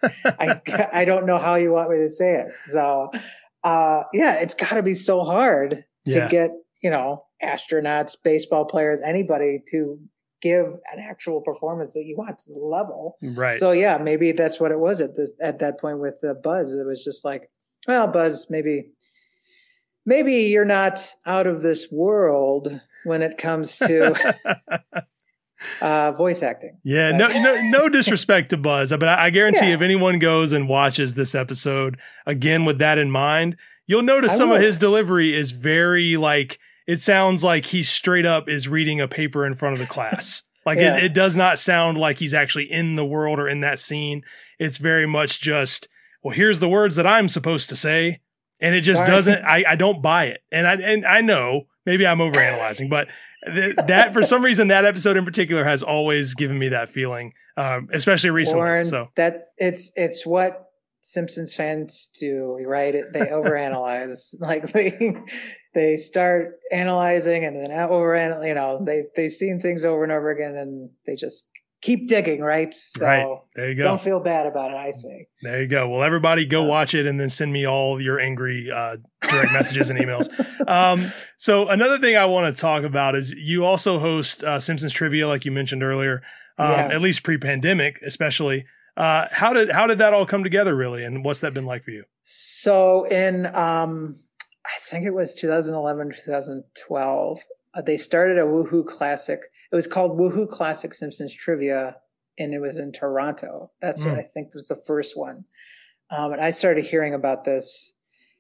I I don't know how you want me to say it." So, uh, yeah, it's got to be so hard yeah. to get you know astronauts, baseball players, anybody to give an actual performance that you want to the level. Right. So yeah, maybe that's what it was at the at that point with uh, Buzz. It was just like, well, Buzz, maybe. Maybe you're not out of this world when it comes to uh, voice acting. Yeah, But- no, no, no disrespect to Buzz, but I, I guarantee Yeah. if anyone goes and watches this episode again with that in mind, you'll notice I some of will. his delivery is very like, it sounds like he straight up is reading a paper in front of the class. Like Yeah. it, it does not sound like he's actually in the world or in that scene. It's very much just, well, here's the words that I'm supposed to say. And it just Right. doesn't, I, I don't buy it. And I, and I know maybe I'm overanalyzing, but th- that for some reason, that episode in particular has always given me that feeling, um, especially recently. Warren, So that it's it's what Simpsons fans do, right? It, they overanalyze. Like they they start analyzing and then over, you know, they they've seen things over and over again, and they just keep digging, right? So right. There you go. don't feel bad about it, I say. There you go. Well, everybody go watch it and then send me all your angry uh, direct messages and emails. Um, so another thing I want to talk about is you also host uh, Simpsons Trivia, like you mentioned earlier, um, Yeah. at least pre-pandemic, especially. Uh, how did how did that all come together, really, and what's that been like for you? So in um, I think it was twenty eleven, twenty twelve. Uh, they started a Woohoo Classic. It was called Woohoo Classic Simpsons Trivia, and it was in Toronto. That's what Mm. I think was the first one. Um, and I started hearing about this,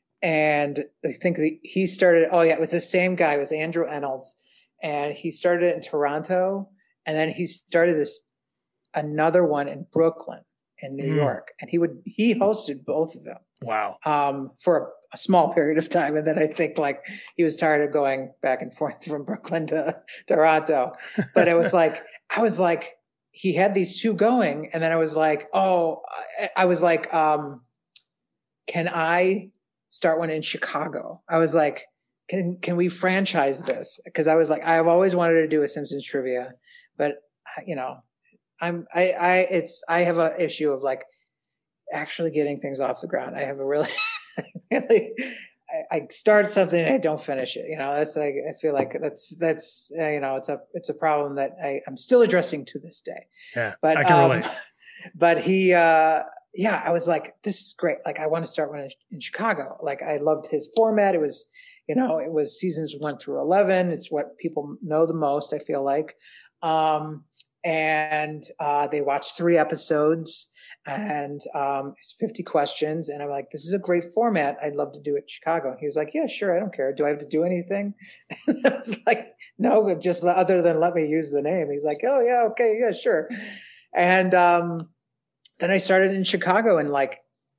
and I think that he started. Oh yeah, it was the same guy. It was Andrew Ennels, and he started it in Toronto, and then he started this another one in Brooklyn, in New Mm. York, and he would he hosted both of them Wow. um, for a, a small period of time. And then I think like he was tired of going back and forth from Brooklyn to Toronto. But it was like, I was like, he had these two going. And then I was like, oh, I, I was like, um, can I start one in Chicago? I was like, can, can we franchise this? Cause I was like, I've always wanted to do a Simpsons trivia, but you know, I'm, I, I, it's, I have a issue of like actually getting things off the ground. I have a really, really, I, I start something and I don't finish it. You know, that's like, I feel like that's, that's, uh, you know, it's a, it's a problem that I, I'm still addressing to this day. Yeah, But, I can um, relate. but he, uh, yeah, I was like, this is great. Like, I want to start one in, in Chicago. Like, I loved his format. It was, you know, it was seasons one through eleven. It's what people know the most, I feel like. Um, and, uh, they watched three episodes and, um, it's fifty questions. And I'm like, this is a great format. I'd love to do it in Chicago. And he was like, yeah, sure. I don't care. Do I have to do anything? And I was like, no, but just other than let me use the name. He's like, oh yeah. Okay. Yeah, sure. And, um, then I started in Chicago in like,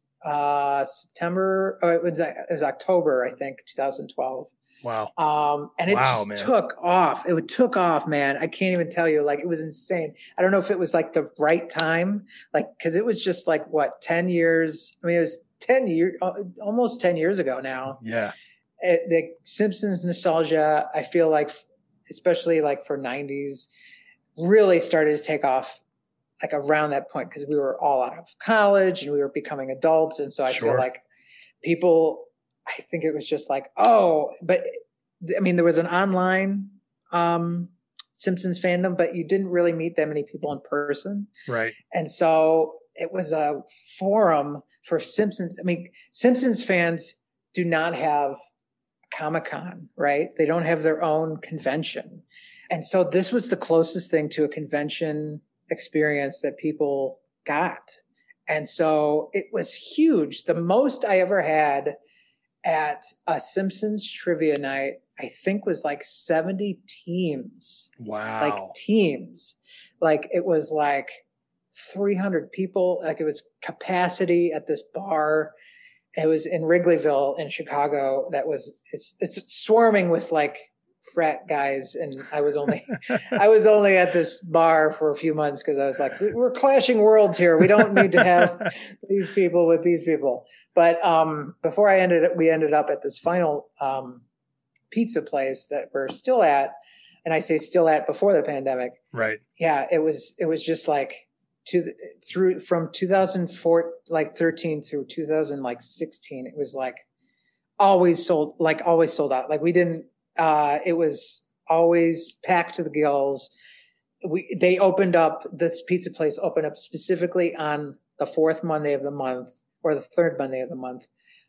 uh, September, or it was, it was October, I think, twenty twelve. Wow. Um, and it Wow, just man. took off. It took off, man. I can't even tell you. Like, it was insane. I don't know if it was like the right time, like, cause it was just like what, ten years. I mean, it was ten years, almost ten years ago now. Yeah. It, the Simpsons nostalgia, I feel like, especially like for nineties, really started to take off like around that point, because we were all out of college and we were becoming adults. And so I Sure. feel like people, I think it was just like, oh, but I mean, there was an online um, Simpsons fandom, but you didn't really meet that many people in person. Right. And so it was a forum for Simpsons. I mean, Simpsons fans do not have Comic-Con, right? They don't have their own convention. And so this was the closest thing to a convention experience that people got. And so it was huge. The most I ever had at a Simpsons trivia night, I think, was like seventy teams. Wow. Like teams. Like it was like three hundred people. Like it was capacity at this bar. It was in Wrigleyville in Chicago. That was, it's, it's swarming with like frat guys. And I was only, I was only at this bar for a few months because I was like, we're clashing worlds here. We don't need to have these people with these people. But, um, before I ended up, we ended up at this final, um, pizza place that we're still at. And I say still at before the pandemic. Right. Yeah. It was, it was just like to the, through from two thousand four, like thirteen through two thousand like sixteen. It was like always sold, like always sold out. Like we didn't, uh, it was always packed to the gills. We, they opened up, this pizza place opened up specifically on the fourth Monday of the month or the third Monday of the month,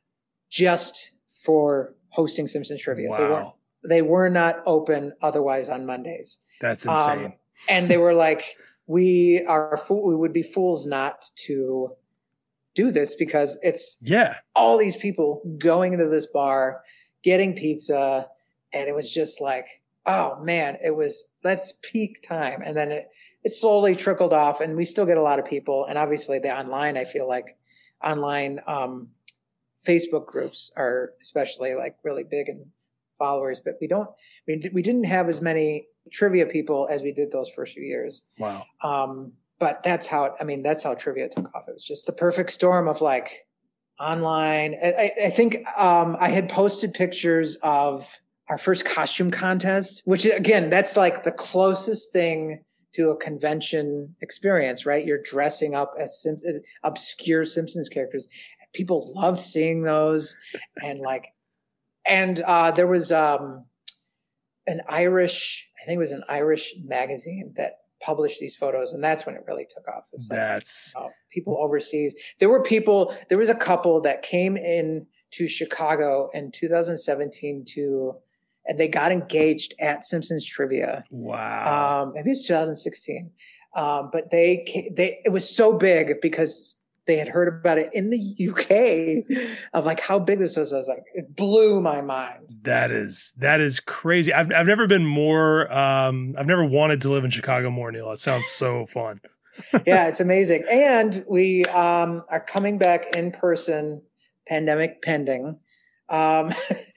just for hosting Simpsons trivia. Wow. They weren't, they were not open otherwise on Mondays. That's insane. Um, and they were like, we are, fo- we would be fools not to do this because it's yeah, all these people going into this bar, getting pizza. And it was just like, oh man, it was, that's peak time. And then it, it slowly trickled off, and we still get a lot of people. And obviously the online, I feel like online, um, Facebook groups are especially like really big and followers, but we don't, we, we didn't have as many trivia people as we did those first few years. Wow. Um, but that's how, it, I mean, that's how trivia took off. It was just the perfect storm of like online. I, I think, um, I had posted pictures of our first costume contest, which again, that's like the closest thing to a convention experience, right? You're dressing up as, Sim- as obscure Simpsons characters. People loved seeing those. And like, and, uh, there was, um, an Irish, I think it was an Irish magazine that published these photos. And that's when it really took off. Like, that's uh, people overseas. There were people, there was a couple that came in to Chicago in two thousand seventeen to, and they got engaged at Simpsons Trivia. Wow. Um, maybe it's two thousand sixteen. Um, but they, they, it was so big because they had heard about it in the U K of like how big this was. I was like, it blew my mind. That is, that is crazy. I've, I've never been more, um, I've never wanted to live in Chicago more, Neil. It sounds so fun. Yeah, it's amazing. And we, um, are coming back in person, pandemic pending, um,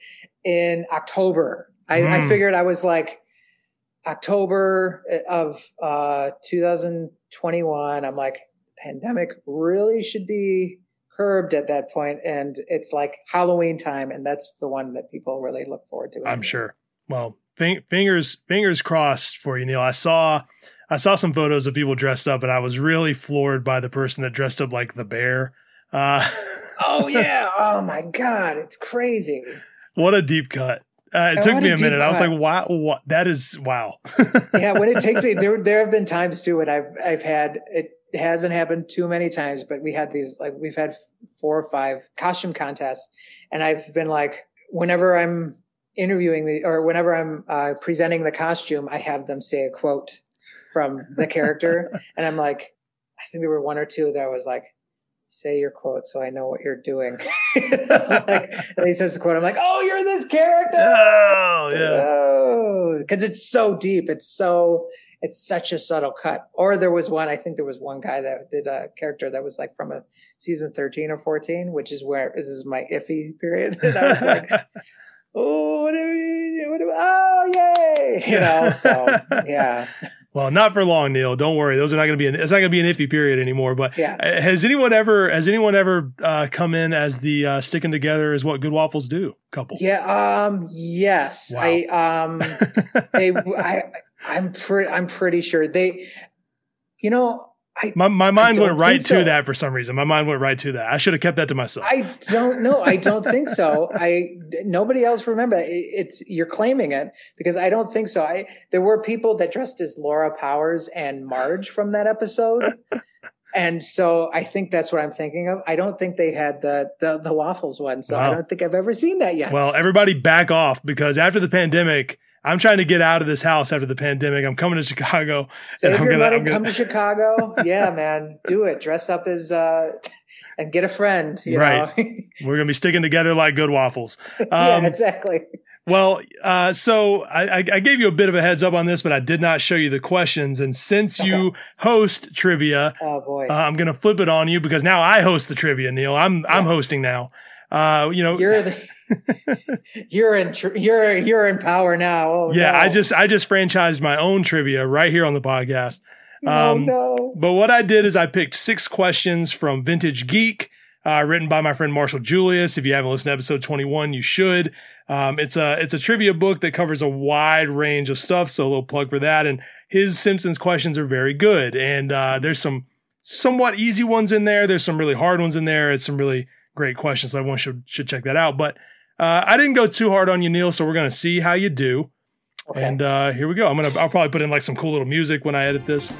in October. I, Mm. I figured I was like October of, uh, two thousand twenty-one. I'm like, pandemic really should be curbed at that point, and it's like Halloween time, and that's the one that people really look forward to. I'm sure. Well, f- fingers fingers crossed for you, Neil. I saw I saw some photos of people dressed up, and I was really floored by the person that dressed up like the bear. Uh, oh yeah! Oh my God, it's crazy. What a deep cut. Uh, it And took what me a a minute. deep I was cut. like, wow, what? That is, wow. Yeah, when it takes me, there there have been times too, and I've I've had it. It hasn't happened too many times, but we had these, like, we've had four or five costume contests, and I've been like, whenever I'm interviewing the, or whenever I'm uh, presenting the costume, I have them say a quote from the character. And I'm like, I think there were one or two that I was like, say your quote so I know what you're doing. Like, and he says the quote, I'm like, oh, you're this character. Oh, yeah. Oh, because it's so deep. It's so, it's such a subtle cut. Or there was one, I think there was one guy that did a character that was like from a season thirteen or fourteen, which is where this is my iffy period. And I was like, oh, what do we, what do we, oh, yay. You know, so yeah. Well, not for long, Neil. Don't worry. Those are not going to be, an, it's not going to be an iffy period anymore. But Yeah. has anyone ever, has anyone ever uh, come in as the uh, sticking together is what good waffles do couple? Yeah. Um, yes. Wow. I, um, they, I, I'm pretty, I'm pretty sure they, you know, I, My my mind don't went right think to so. that for some reason. My mind went right to that. I should have kept that to myself. I don't know. I don't think so. I, nobody else remember. It, it's, you're claiming it because I don't think so. I, there were people that dressed as Laura Powers and Marge from that episode. And so I think that's what I'm thinking of. I don't think they had the, the, the waffles one. So I Wow. don't think I've ever seen that yet. Well, everybody back off because after the pandemic, I'm trying to get out of this house after the pandemic. I'm coming to Chicago. Save and I'm your gonna, money, I'm gonna- come to Chicago. Yeah, man, do it. Dress up as, uh, and get a friend, you Right. know? We're going to be sticking together like good waffles. Um, Yeah, exactly. Well, uh, so I, I I gave you a bit of a heads up on this, but I did not show you the questions. And since you host trivia, Oh boy. uh, I'm going to flip it on you because now I host the trivia, Neil. I'm I'm hosting now. Uh, you know, You're the, you're in, tr- you're, you're in power now. Oh yeah, no. I just I just franchised my own trivia right here on the podcast. oh Um, no. But what I did is I picked six questions from Vintage Geek, uh, written by my friend Marshall Julius. If you haven't listened to episode twenty-one, you should. Um, it's a, it's a trivia book that covers a wide range of stuff. So a little plug for that. And his Simpsons questions are very good. And, uh, there's some somewhat easy ones in there. There's some really hard ones in there. It's some really great questions. So everyone should, should check that out. But, uh, I didn't go too hard on you, Neil. So we're going to see how you do. Okay. And, uh, here we go. I'm going to, I'll probably put in like some cool little music when I edit this.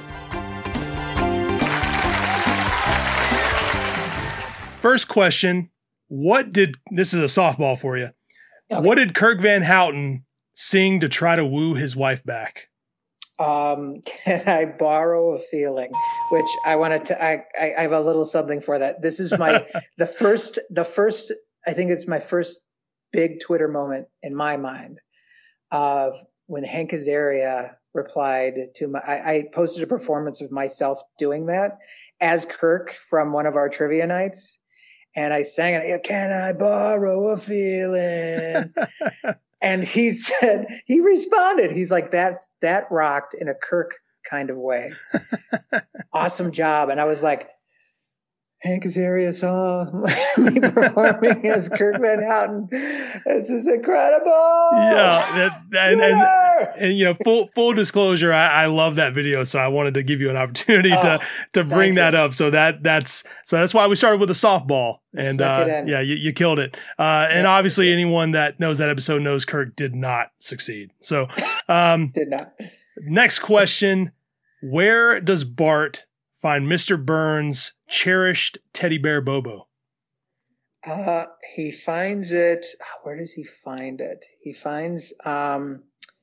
First question. What did, this is a softball for you. Okay. What did Kirk Van Houten sing to try to woo his wife back? Um, can I borrow a feeling? Which I wanted to. I, I I have a little something for that. This is my the first the first. I think it's my first big Twitter moment in my mind of when Hank Azaria replied to my. I, I posted a performance of myself doing that as Kirk from one of our trivia nights, and I sang it. Can I borrow a feeling? And he said, he responded. He's like, that, that rocked in a Kirk kind of way. Awesome job. And I was like, Hank Azaria saw me performing as Kirk Van Houten. This is incredible. Yeah. That, that, and, and, and, you know, full, full disclosure, I, I love that video. So I wanted to give you an opportunity oh, to, to bring that you. up. So that, that's, so that's why we started with the softball. And, uh, yeah, you, you killed it. Uh, and yeah, obviously anyone that knows that episode knows Kirk did not succeed. So, um, did not. Next question. Where does Bart find Mister Burns' cherished teddy bear Bobo? Uh, he finds it. Where does he find it? He finds, um,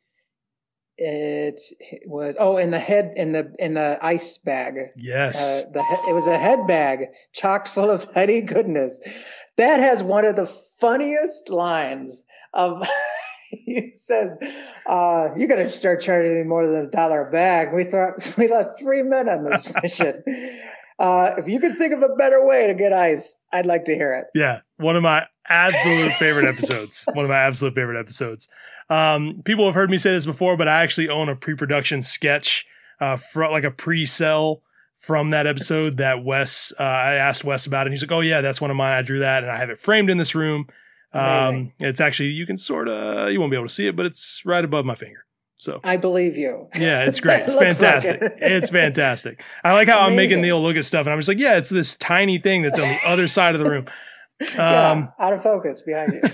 it, it was, oh, in the head, in the, in the ice bag. Yes. Uh, the, it was a head bag chocked full of heady goodness. That has one of the funniest lines of, he says, uh, you got to start charging me more than a dollar a bag. We thought we lost three men on this mission. Uh, if you could think of a better way to get ice, I'd like to hear it. Yeah. One of my absolute favorite episodes. One of my absolute favorite episodes. Um, people have heard me say this before, but I actually own a pre-production sketch, uh, for like a pre-sell from that episode that Wes, uh, I asked Wes about it. And he's like, oh yeah, that's one of mine. I drew that and I have it framed in this room. Um, it's actually, you can sort of, you won't be able to see it, but it's right above my finger. So I believe you. Yeah, it's great. It's fantastic. Like it. It's fantastic. I like how I'm making Neil look at stuff and I'm just like, yeah, it's this tiny thing that's on the other side of the room. Um, yeah, out of focus behind you.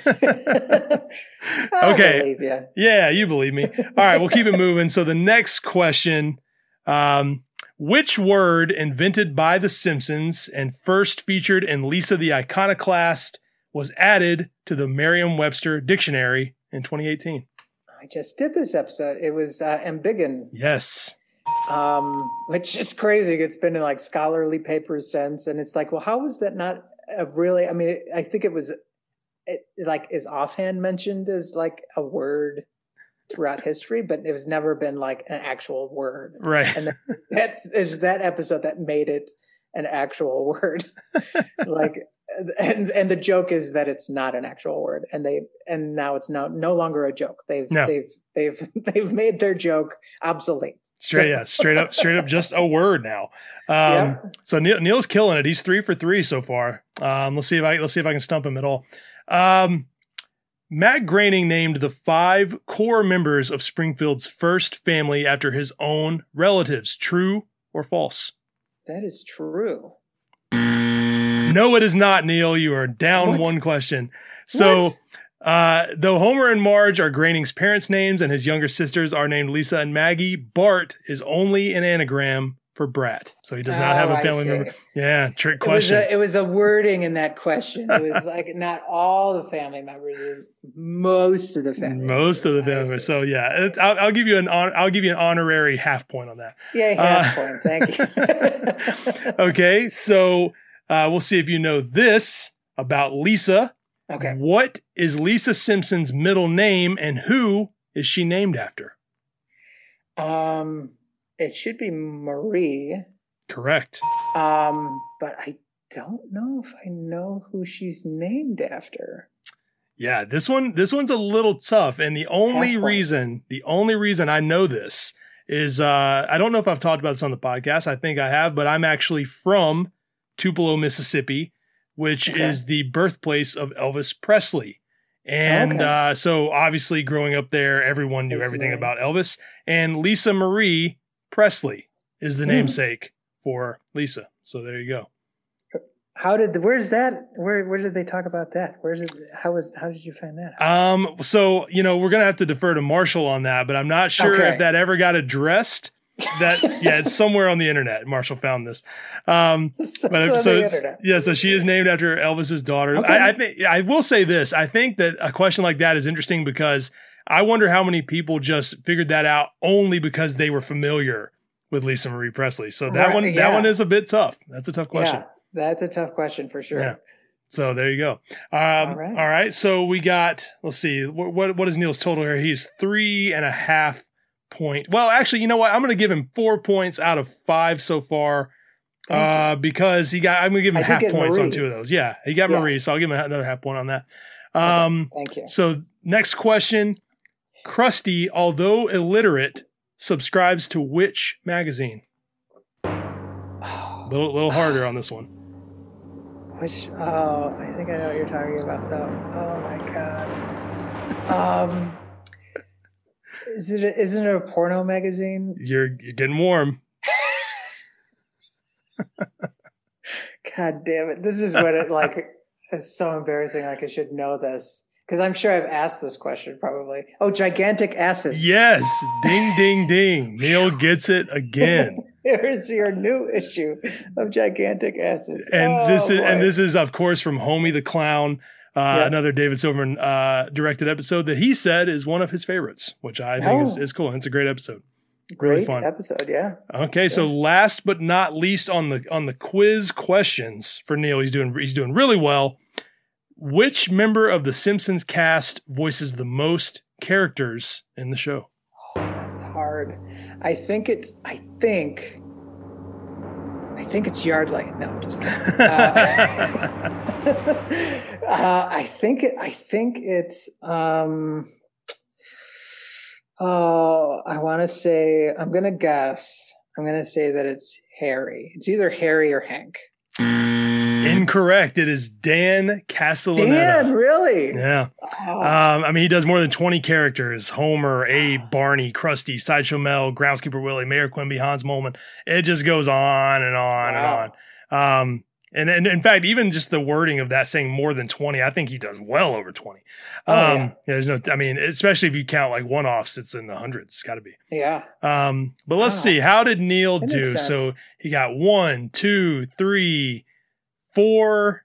I okay. believe you. Yeah, you believe me. All right, we'll keep it moving. So the next question, um, which word invented by The Simpsons and first featured in Lisa the Iconoclast was added to the Merriam-Webster dictionary in twenty eighteen? I just did this episode. It was uh, embiggen. Yes. Um, which is crazy. It's been in like scholarly papers since. And it's like, well, how was that not a really, I mean, I think it was it, like is offhand mentioned as like a word throughout history, but it has never been like an actual word. Right. And that is that episode that made it an actual word. Like, and and the joke is that it's not an actual word, and they and now it's no no longer a joke. They've no. they've they've they've made their joke obsolete. Straight so. yeah, straight up, straight up, just a word now. Um, yeah. So Neil, Neil's killing it. He's three for three so far. Um, let's see if I let's see if I can stump him at all. Um, Matt Groening named the five core members of Springfield's first family after his own relatives. True or false? That is true. No, it is not, Neil. You are down what? one question. So, uh, though Homer and Marge are Groening's parents' names and his younger sisters are named Lisa and Maggie, Bart is only an anagram for Brat. So he does not oh, have a family member. Yeah, trick question. It was, a, it was the wording in that question. It was like not all the family members, it was most of the family Most members, of the family members. So yeah, it, I'll, I'll give you an on, I'll give you an honorary half point on that. Yeah, half uh, point. Thank you. Okay, so uh, we'll see if you know this about Lisa. Okay. What is Lisa Simpson's middle name and who is she named after? Um, it should be Marie. Correct. Um, but I don't know if I know who she's named after. Yeah, this one, this one's a little tough. And the only reason, the only reason I know this is, uh, I don't know if I've talked about this on the podcast. I think I have, but I'm actually from Tupelo, Mississippi, which okay. is the birthplace of Elvis Presley. And okay. uh, so obviously growing up there, everyone knew Lisa everything Marie. about Elvis. And Lisa Marie Presley is the mm. namesake for Lisa. So there you go. How did the, where's that? Where where did they talk about that? Where's it? How was how did you find that out? Um, so you know we're gonna have to defer to Marshall on that, but I'm not sure okay. if that ever got addressed. That yeah, it's somewhere on the internet. Marshall found this. Um, but so it's, yeah, so she is named after Elvis's daughter. Okay. I, I think I will say this. I think that a question like that is interesting because I wonder how many people just figured that out only because they were familiar with Lisa Marie Presley. So that Right, one, yeah. that one is a bit tough. That's a tough question. Yeah, that's a tough question for sure. Yeah. So there you go. Um, all right. all right. So we got, let's see, what, what, what is Neil's total here? He's three and a half point. Well, actually, you know what? I'm going to give him four points out of five so far. Uh, because he got, I'm going to give him I half did get points on Marie. two of those. Yeah. He got Yeah. Marie. So I'll give him another half point on that. Um, Thank you. So next question. Krusty, although illiterate, subscribes to which magazine? A little, little harder on this one. Which, oh, I think I know what you're talking about, though. Oh, my God. Um, is it, a, isn't it a porno magazine? You're, you're getting warm. God damn it. This is what it, like, it's so embarrassing. Like, I should know this. Because I'm sure I've asked this question probably. Oh, gigantic asses. Yes. Ding, ding, ding. Neil gets it again. Here's your new issue of gigantic asses. And Oh, this is, boy. and this is, of course, from Homie the Clown, uh, Yeah. another David Silverman uh, directed episode that he said is one of his favorites, which I think is, Oh. is cool. It's a great episode. Really Great fun. episode, yeah. Okay, so last but not least on the on the quiz questions for Neil, he's doing he's doing really well. Which member of the Simpsons cast voices the most characters in the show? Oh, that's hard. I think it's, I think, I think it's Yardley. No, I'm just kidding. Uh, uh, I think it, I think it's, um, oh, I want to say, I'm going to guess. I'm going to say that it's Harry. It's either Harry or Hank. Incorrect. It is Dan Castellaneta. Dan, really? Yeah. Oh, Um, I mean, he does more than twenty characters. Homer, Abe, Barney, Krusty, Sideshow Mel, Groundskeeper Willie, Mayor Quimby, Hans Molman. It just goes on and on Wow. and on. Um, and, and in fact, even just the wording of that saying more than twenty, I think he does well over twenty. Oh, um, yeah. There's no, I mean, especially if you count like one-offs, it's in the hundreds. It's got to be. yeah. Um, but let's Wow. see. How did Neil That do? makes sense. So he got one, two, three, four,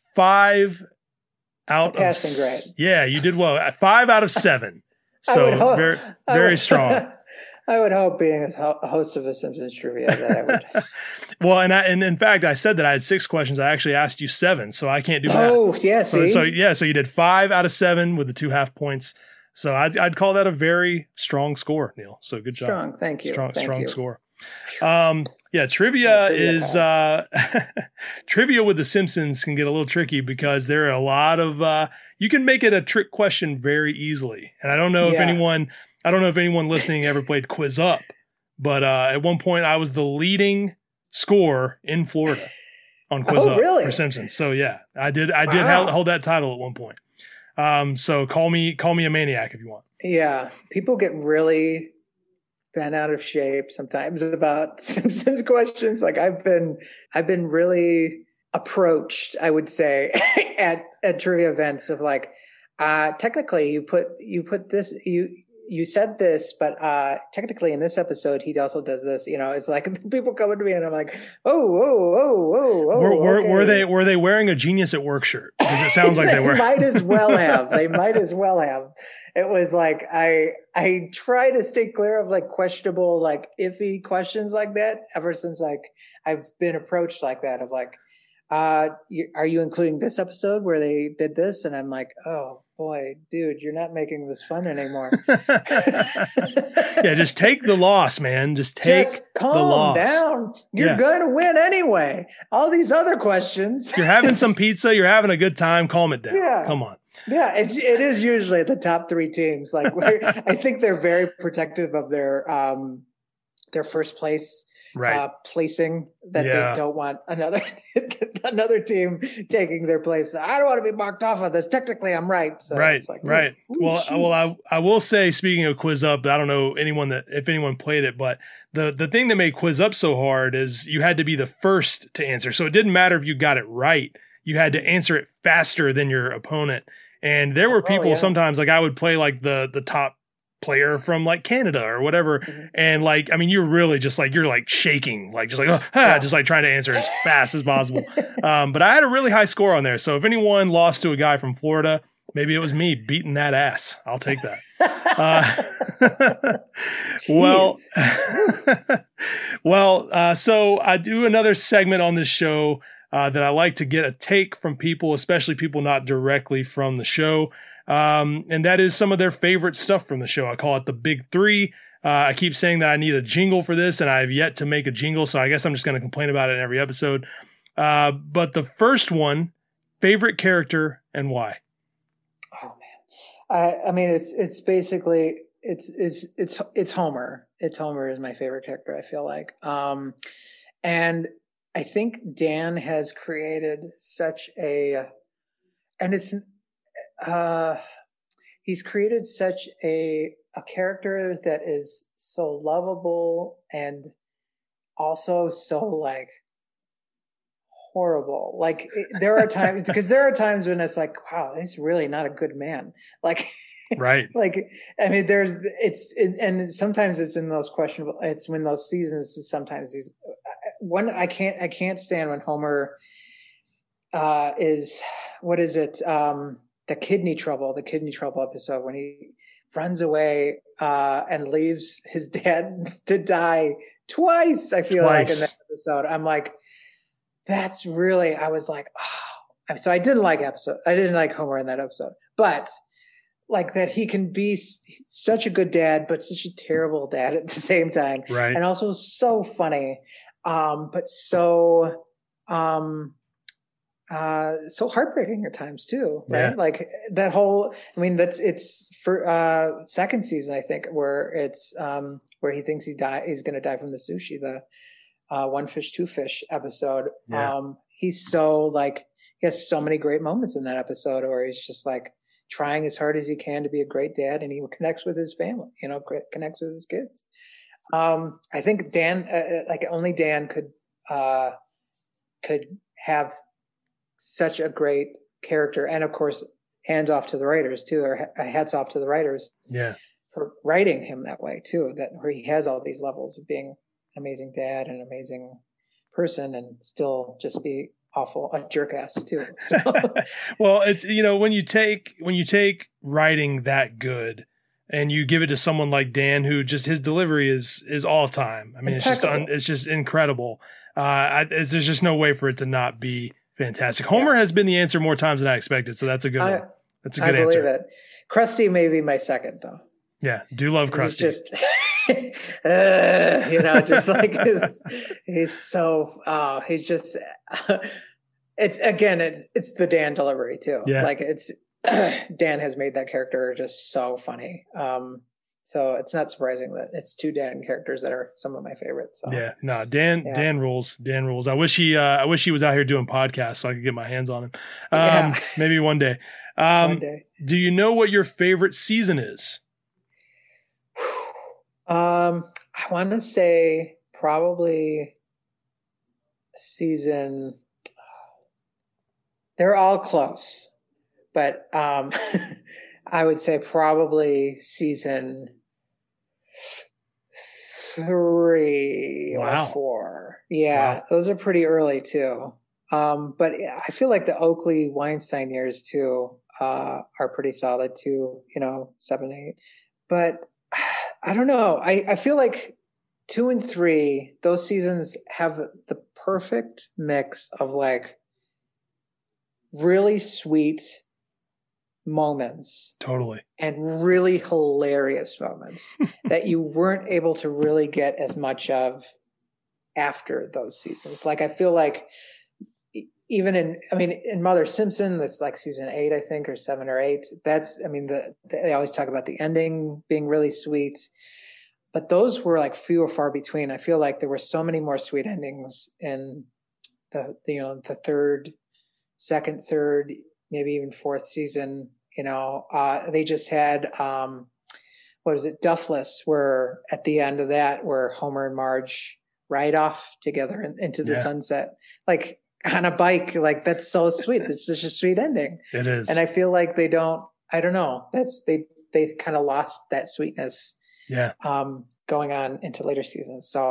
five out of Passing s- grade. Yeah, you did well. Uh, Five out of seven. I So would hope- very, I very would- strong. I would hope, being a ho- host of a Simpsons trivia, that I would. Well, and I, and in fact, I said that I had six questions. I actually asked you seven, so I can't do math. Oh, yeah. So, See, so yeah, so you did five out of seven with the two half points. So I'd, I'd call that a very strong score, Neil. So good job. strong. Thank you. Strong, Thank strong you. score. Um, yeah, trivia Yeah, trivia is uh, trivia with the Simpsons can get a little tricky because there are a lot of uh, you can make it a trick question very easily. And I don't know if Yeah. anyone, I don't know if anyone listening ever played Quiz Up, but uh, at one point I was the leading scorer in Florida on Quiz Oh, Up really? for Simpsons. So yeah, I did, I did Wow. hold, hold that title at one point. Um, so call me, call me a maniac if you want. Yeah, people get really bent out of shape sometimes about Simpsons questions. Like I've been, I've been really approached, I would say, at at trivia events of like, uh, technically you put you put this you. You said this, but uh, technically in this episode, he also does this. You know, it's like people coming to me and I'm like, oh, whoa, whoa, whoa, whoa. were, were, okay. were they were they wearing a Genius at Work shirt? Because it sounds like they were. might as well have. They might as well have. It was like I I try to stay clear of like questionable, like iffy questions like that. Ever since like I've been approached like that of like, uh, you, are you including this episode where they did this? And I'm like, oh boy, dude, you're not making this fun anymore. Yeah, just take the loss, man. Just take Just the calm loss. down. You're Yeah. going to win anyway. All these other questions. You're having some pizza. You're having a good time. Calm it down. Yeah. Come on. Yeah, it's it is usually the top three teams. Like we're, I think they're very protective of their um their first place Right. uh, placing. That Yeah. they don't want another another team taking their place. I don't want to be marked off on this. Technically, I'm right. So right. it's like, right. ooh, well, jeez. well, I I will say, speaking of Quiz Up, I don't know anyone that if anyone played it, but the the thing that made Quiz Up so hard is you had to be the first to answer. So it didn't matter if you got it right. You had to answer it faster than your opponent. And there were Oh, people yeah. sometimes like I would play like the the top player from like Canada or whatever. Mm-hmm. And like, I mean, you're really just like, you're like shaking, like just like, oh, ah, just like trying to answer as fast as possible. Um, but I had a really high score on there. So if anyone lost to a guy from Florida, Maybe it was me beating that ass. I'll take that. Uh, well, well, uh, so I do another segment on this show uh, that I like to get a take from people, especially people not directly from the show. Um, and that is some of their favorite stuff from the show. I call it the big three. Uh, I keep saying that I need a jingle for this, and I have yet to make a jingle. So I guess I'm just going to complain about it in every episode. Uh, but the first one, favorite character and why? Oh man. I, I mean, it's, it's basically, it's, it's, it's, it's Homer. It's Homer is my favorite character. I feel like, um, and I think Dan has created such a, and it's, uh, he's created such a, a character that is so lovable and also so like horrible. Like it, there are times, because there are times when it's like, wow, he's really not a good man. Like, right. Like, I mean, there's, it's, it, and sometimes it's in those questionable, it's when those seasons, sometimes these, one, I can't, I can't stand when Homer, uh, is, what is it? Um, the kidney trouble, the kidney trouble episode when he runs away, uh, and leaves his dad to die twice. I feel Twice. like in that episode, I'm like, that's really, I was like, oh, so I didn't like episode. I didn't like Homer in that episode, but like that he can be s- such a good dad, but such a terrible dad at the same time. Right. And also so funny. Um, but so, um, uh, so heartbreaking at times too, right? Yeah. Like that whole, I mean, that's, it's for, uh, second season, I think, where it's, um, where he thinks he die, he's going to die from the sushi, the, uh, one fish, two fish episode. Yeah. Um, he's so like, he has so many great moments in that episode where he's just like trying as hard as he can to be a great dad, and he connects with his family, you know, connects with his kids. Um, I think Dan, uh, like only Dan could, uh, could have such a great character. And of course, hands off to the writers too, or hats off to the writers Yeah. for writing him that way too, that where he has all these levels of being an amazing dad and an amazing person and still just be awful, a jerk ass too. So. Well, it's, you know, when you take, when you take writing that good and you give it to someone like Dan, who just, his delivery is, is all time. I mean, it's just, un, it's just incredible. Uh, I, it's, there's just no way for it to not be fantastic. Homer yeah. has been the answer more times than I expected. So that's a good I, one. That's a good I believe answer. It. Krusty may be my second though. Yeah. Do love Krusty. He's just, uh, you know, just like he's, he's so, oh, he's just, uh, it's again, it's, it's the Dan delivery too. Yeah. Like it's, Dan has made that character just so funny. Um, so it's not surprising that it's two Dan characters that are some of my favorites. So. Yeah, no, Dan, yeah. Dan rules. Dan rules. I wish he, uh, I wish he was out here doing podcasts so I could get my hands on him. Um, yeah. Maybe one day. Um, one day. Do you know what your favorite season is? Um, I want to say probably season. They're all close, but um, I would say probably season three wow. or four. Yeah, wow. Those are pretty early too. Um, but I feel like the Oakley Weinstein years too uh, are pretty solid too. You know, seven, eight. But I don't know. I, I feel like two and three, those seasons have the perfect mix of like really sweet moments. Totally. And really hilarious moments that you weren't able to really get as much of after those seasons. Like, I feel like even in, I mean, in Mother Simpson, that's like season eight, I think, or seven or eight. That's, I mean, the, they always talk about the ending being really sweet, but those were like few or far between. I feel like there were so many more sweet endings in the, the you know, the third, second, third, maybe even fourth season. You know, uh, they just had, um, what is it? Duffless, where at the end of that, where Homer and Marge ride off together in, into the yeah. sunset, like on a bike. Like, that's so sweet. It's such a sweet ending. It is. And I feel like they don't, I don't know. That's, they, they kind of lost that sweetness. Yeah. Um, going on into later seasons. So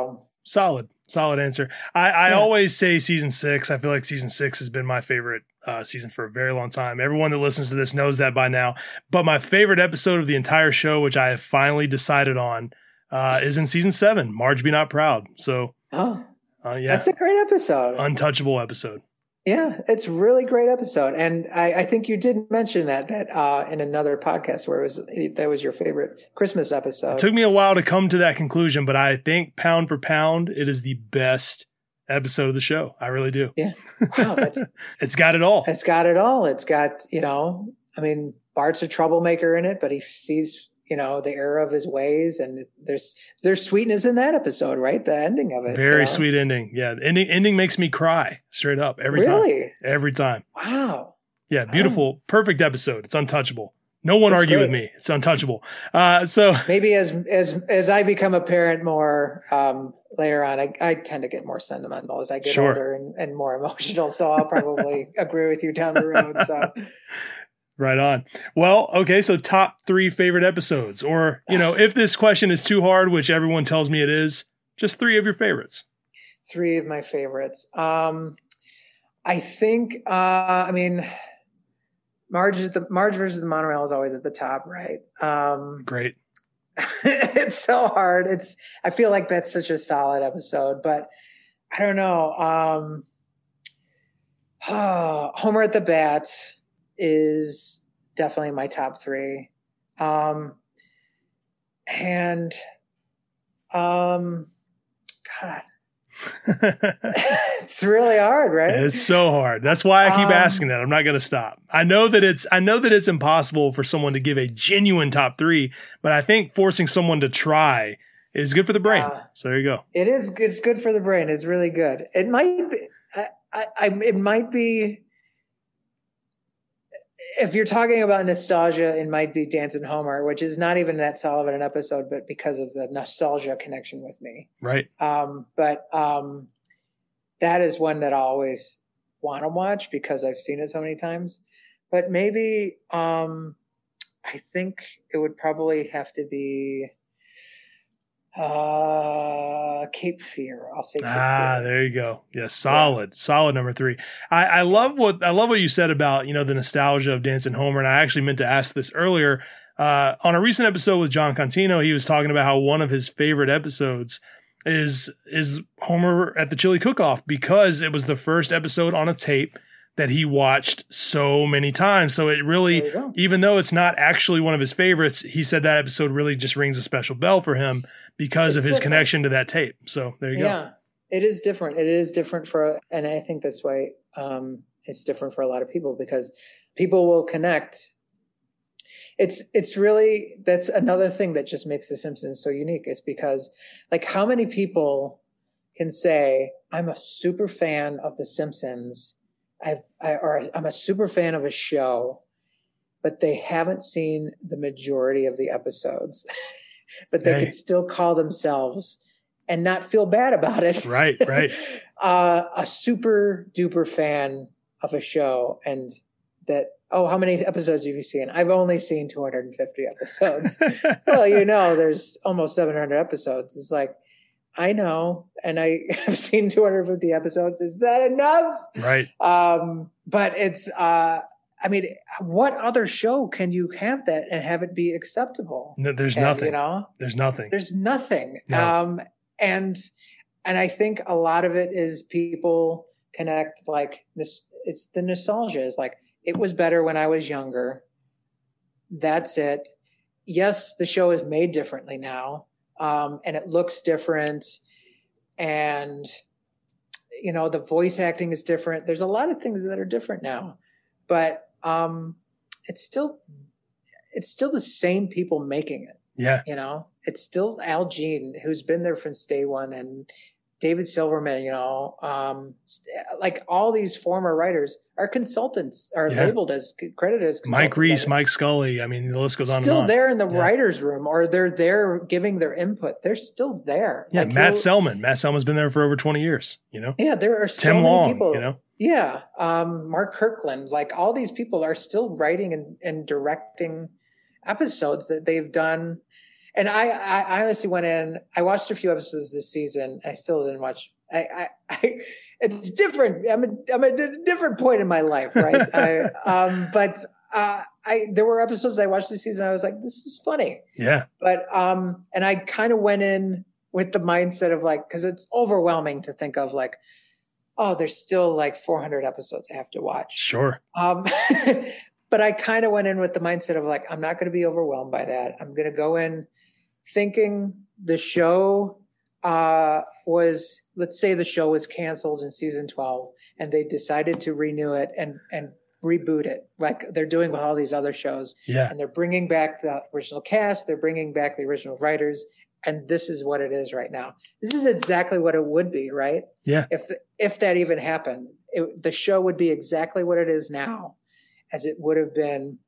Solid, solid answer. I, I Yeah. always say season six. I feel like season six has been my favorite uh, season for a very long time. Everyone that listens to this knows that by now. But my favorite episode of the entire show, which I have finally decided on, uh, is in season seven, Marge Be Not Proud. So, Oh, uh, yeah, that's a great episode. untouchable episode. Yeah, it's a really great episode. And I, I think you did mention that that uh, in another podcast where it was that was your favorite Christmas episode. It took me a while to come to that conclusion, but I think pound for pound, it is the best episode of the show. I really do. Yeah. Wow, that's It's got it all. it's got it all. It's got, you know, I mean, Bart's a troublemaker in it, but he sees, you know, the error of his ways, and there's there's sweetness in that episode, right? The ending of it. Very you know? sweet ending. Yeah. The ending, ending makes me cry straight up every time. Really? Every time. Wow. Yeah. Beautiful. Perfect episode. It's untouchable. No one That's argue with great. me. It's untouchable. Uh, so Maybe as as as I become a parent more um, later on, I, I tend to get more sentimental as I get Sure. older and, and more emotional. So I'll probably agree with you down the road. So right on. Well, okay. So top three favorite episodes, or, you know, if this question is too hard, which everyone tells me it is, just three of your favorites. three of my favorites. Um, I think. Uh, I mean, Marge is the Marge versus the Monorail is always at the top, right? Um, Great. it's so hard. It's. I feel like that's such a solid episode, but I don't know. Um, oh, Homer at the Bat is definitely my top three, um, and um, God, it's really hard, right? It's so hard. That's why I keep Um, asking that. I'm not going to stop. I know that it's, I know that it's impossible for someone to give a genuine top three, but I think forcing someone to try is good for the brain. Uh, so there you go. It is. It's good for the brain. It's really good. It might be. I, I, I, it might be. If you're talking about nostalgia, it might be Dancing Homer, which is not even that solid of an episode, but because of the nostalgia connection with me. Right. Um, but um, that is one that I always want to watch because I've seen it so many times. But maybe um, I think it would probably have to be uh, Cape Fear. I'll say Cape Ah, Fear. there you go. Yeah, solid, solid number three. I, I love what I love what you said about, you know, the nostalgia of Dancing Homer, and I actually meant to ask this earlier. Uh, on a recent episode with John Contino, he was talking about how one of his favorite episodes is is Homer at the Chili Cook-Off because it was the first episode on a tape that he watched so many times. So it really, There you go. even though it's not actually one of his favorites, he said that episode really just rings a special bell for him because It's of his different. connection to that tape. So there you go. Yeah, it is different. It is different for, and I think that's why um, it's different for a lot of people because people will connect. It's it's really that's another thing that just makes The Simpsons so unique is because like how many people can say I'm a super fan of The Simpsons, I've I, or I'm a super fan of a show, but they haven't seen the majority of the episodes, but they Hey. can still call themselves and not feel bad about it. Right, right. uh, a super duper fan of a show and that, oh, how many episodes have you seen? I've only seen two hundred fifty episodes. Well, you know, there's almost seven hundred episodes. It's like, I know, and I have seen two hundred fifty episodes. Is that enough? Right. Um, but it's, uh, I mean, what other show can you have that and have it be acceptable? No, there's And, nothing. You know, There's nothing. there's nothing. No. Um, and and I think a lot of it is people connect like this. It's the nostalgia. Is like it was better when I was younger. That's it. Yes, the show is made differently now, um, and it looks different, and you know the voice acting is different. There's a lot of things that are different now, but um, it's still it's still the same people making it. Yeah. You know, it's still Al Jean who's been there since day one, and David Silverman. You know, um, like all these former writers are consultants, are Yeah. labeled as credited as Mike consultants. Reese, Mike Scully. I mean, the list goes on Still and on. there in the Yeah. writers' room, or they're there giving their input. They're still there. Yeah. Like, Matt you'll- Selman. Matt Selman's been there for over twenty years, you know? Yeah, there are so Tim many Long, people. you know? Yeah, um, Mark Kirkland, like all these people are still writing and, and directing episodes that they've done. and I, I honestly went in, I watched a few episodes this season. I still didn't watch. I, I, I it's different. I'm a, I'm at a different point in my life. Right. I, um, but, uh, I, there were episodes I watched this season. I was like, this is funny. Yeah. But, um, and I kind of went in with the mindset of like, cause it's overwhelming to think of like, oh, there's still like four hundred episodes I have to watch. Sure. Um, but I kind of went in with the mindset of like, I'm not going to be overwhelmed by that. I'm going to go in thinking the show, uh, was, let's say the show was canceled in season twelve and they decided to renew it and, and reboot it like they're doing with all these other shows. Yeah. And they're bringing back the original cast. They're bringing back the original writers. And this is what it is right now. This is exactly what it would be, right? Yeah. If, if that even happened, it, the show would be exactly what it is now as it would have been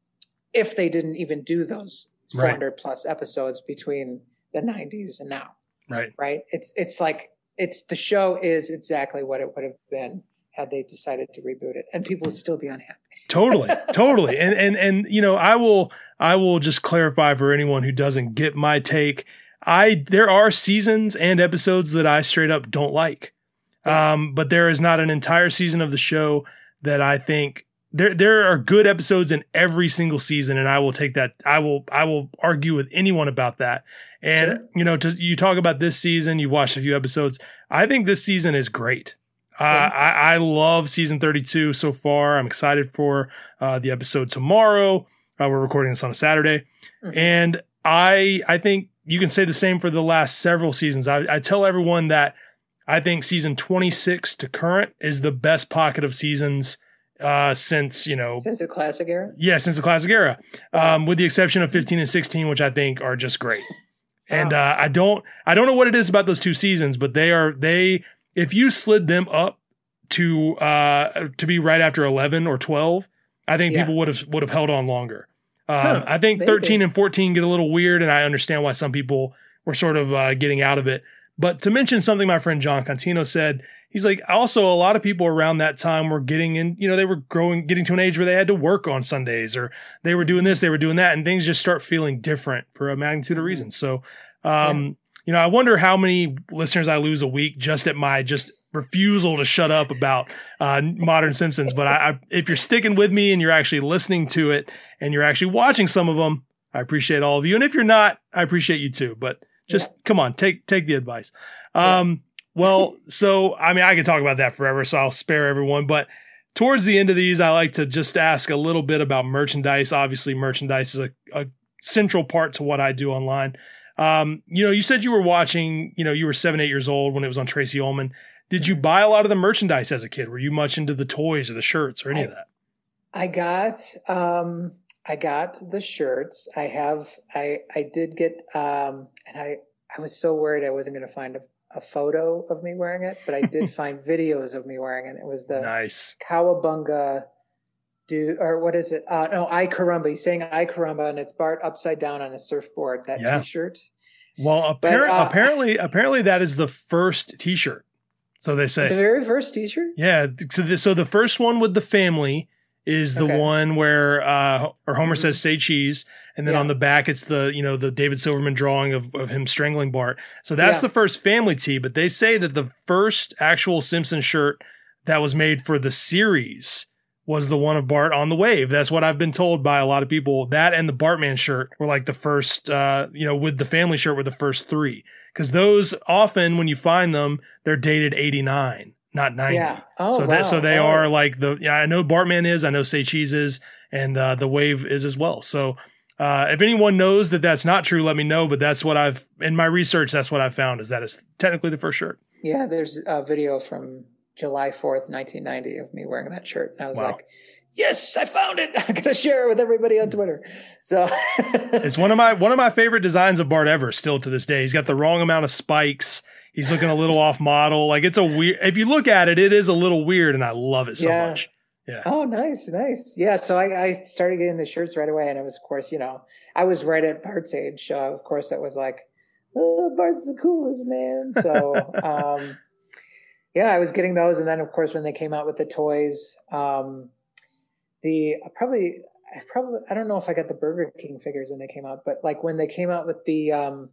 if they didn't even do those four hundred right. plus episodes between the nineties and now. Right. Right. It's, it's like, it's, the show is exactly what it would have been had they decided to reboot it, and people would still be unhappy. Totally. Totally. And, and, and, you know, I will, I will just clarify for anyone who doesn't get my take. I, there are seasons and episodes that I straight up don't like. Yeah. Um, but there is not an entire season of the show that I think there, there are good episodes in every single season. And I will take that. I will, I will argue with anyone about that. And, sure. you know, to, you talk about this season, you've watched a few episodes. I think this season is great. Uh, yeah. I, I love season thirty-two so far. I'm excited for, uh, the episode tomorrow. Uh, we're recording this on a Saturday. Mm-hmm. And I, I think you can say the same for the last several seasons. I, I tell everyone that I think season twenty-six to current is the best pocket of seasons, uh, since, you know, since the classic era. Yeah. Since the classic era, wow. um, with the exception of fifteen and sixteen, which I think are just great. And, uh, I don't, I don't know what it is about those two seasons, but they are, they, if you slid them up to, uh, to be right after eleven or twelve, I think yeah. people would have, would have held on longer. Um, huh, I think maybe. thirteen and fourteen get a little weird, and I understand why some people were sort of, uh, getting out of it. But to mention something my friend John Contino said, he's like, also a lot of people around that time were getting in, you know, they were growing, getting to an age where they had to work on Sundays, or they were doing this, they were doing that, and things just start feeling different for a magnitude of reasons. So, um, yeah. you know, I wonder how many listeners I lose a week just at my just refusal to shut up about, uh, Modern Simpsons. But I, I, if you're sticking with me and you're actually listening to it and you're actually watching some of them, I appreciate all of you. And if you're not, I appreciate you too, but just yeah. come on, take, take the advice. Um, yeah. well, so, I mean, I could talk about that forever, so I'll spare everyone, but towards the end of these, I like to just ask a little bit about merchandise. Obviously, merchandise is a, a central part to what I do online. Um, you know, you said you were watching, you know, you were seven, eight years old when it was on Tracy Ullman. Did you buy a lot of the merchandise as a kid? Were you much into the toys or the shirts or any I, of that? I got, um, I got the shirts. I have, I, I did get, um, and I, I was so worried I wasn't going to find a, a photo of me wearing it, but I did find videos of me wearing it. It was the nice Cowabunga dude, or what is it? Uh, no, I Caramba. He's saying I Caramba, and it's Bart upside down on a surfboard, that yeah. t-shirt. Well, appar- but, uh, apparently, apparently that is the first t-shirt. So they say the very first t-shirt. Yeah. So the, so the first one with the family is the okay. one where, uh, or Homer mm-hmm. says, say cheese. And then yeah. on the back, it's the, you know, the David Silverman drawing of, of him strangling Bart. So that's yeah. the first family tee, but they say that the first actual Simpsons shirt that was made for the series was the one of Bart on the wave. That's what I've been told by a lot of people. That and the Bartman shirt were like the first, uh, you know, with the family shirt were the first three. Cause those often, when you find them, they're dated eighty-nine, not ninety. Yeah. Oh, so wow. that, so they oh. are like the, yeah, I know Bartman is, I know Say Cheese is, and, uh, the wave is as well. So, uh, if anyone knows that that's not true, let me know. But that's what I've, in my research, that's what I found, is that it's technically the first shirt. Yeah. There's a video from July fourth, nineteen ninety of me wearing that shirt. And I was wow. like, yes, I found it. I'm going to share it with everybody on Twitter. So it's one of my, one of my favorite designs of Bart ever still to this day. He's got the wrong amount of spikes. He's looking a little off model. Like it's a weird, if you look at it, it is a little weird and I love it so yeah. much. Yeah. Oh, nice. Nice. Yeah. So I, I started getting the shirts right away. And it was, of course, you know, I was right at Bart's age. Uh, of course, that was like, oh, Bart's the coolest, man. So, um, yeah, I was getting those. And then, of course, when they came out with the toys, um, the probably I probably, I don't know if I got the Burger King figures when they came out, but like when they came out with the, um,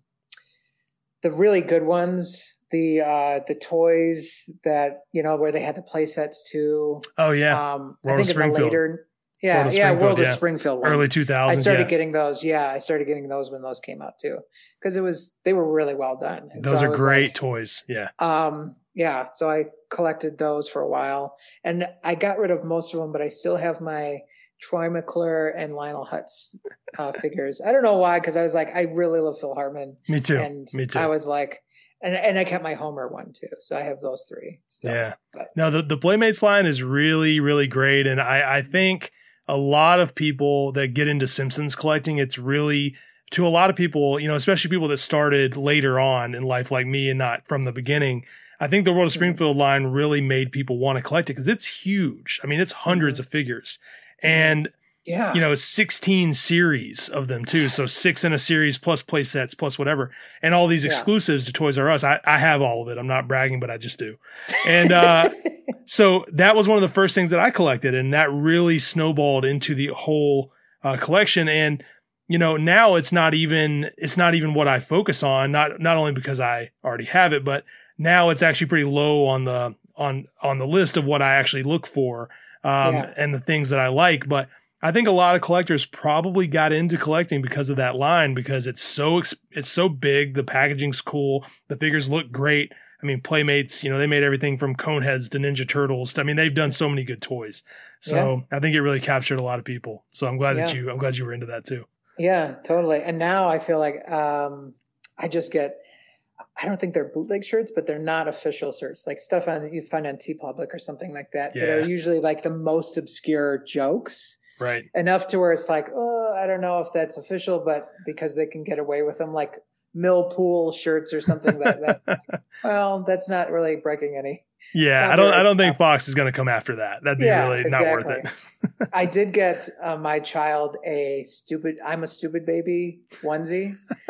the really good ones, the, uh, the toys that, you know, where they had the play sets too. Oh yeah. Um, World I think of in the Springfield. later, yeah, World of yeah, Springfield, World yeah. of Springfield ones. Early two thousands. I started yeah. getting those. Yeah. I started getting those when those came out too. Cause it was, they were really well done. And Those so are I was great like, toys. Yeah. Um, yeah. So I collected those for a while and I got rid of most of them, but I still have my Troy McClure and Lionel Hutz uh, figures. I don't know why. Cause I was like, I really love Phil Hartman. Me too. And Me too. I was like, and, and I kept my Homer one too. So I have those three still. Yeah. But, No, the, the Playmates line is really, really great. And I, I think a lot of people that get into Simpsons collecting, it's really, to a lot of people, you know, especially people that started later on in life like me and not from the beginning, I think the World of Springfield line really made people want to collect it because it's huge. I mean, it's hundreds mm-hmm. of figures. And, yeah, you know, sixteen series of them too. So six in a series plus play sets plus whatever. And all these exclusives yeah. to Toys R Us. I, I have all of it. I'm not bragging, but I just do. And uh, so that was one of the first things that I collected. And that really snowballed into the whole uh, collection. And, you know, now it's not even, it's not even what I focus on. Not, not only because I already have it, but now it's actually pretty low on the, on, on the list of what I actually look for. Um, yeah. and the things that I like. But I think a lot of collectors probably got into collecting because of that line, because it's so, it's so big. The packaging's cool. The figures look great. I mean, Playmates, you know, they made everything from Coneheads to Ninja Turtles. I mean, they've done so many good toys. So yeah. I think it really captured a lot of people. So I'm glad yeah. that you, I'm glad you were into that too. Yeah, totally. And now I feel like, um, I just get, I don't think they're bootleg shirts, but they're not official shirts, like stuff on you find on TeePublic or something like that, yeah. that are usually like the most obscure jokes. Right. Enough to where it's like, oh, I don't know if that's official, but because they can get away with them, like Millpool shirts or something that, that well, that's not really breaking any. Yeah. I don't, I don't think Fox is going to come after that. That'd be yeah, really exactly. not worth it. I did get uh, my child a stupid, I'm a stupid baby onesie.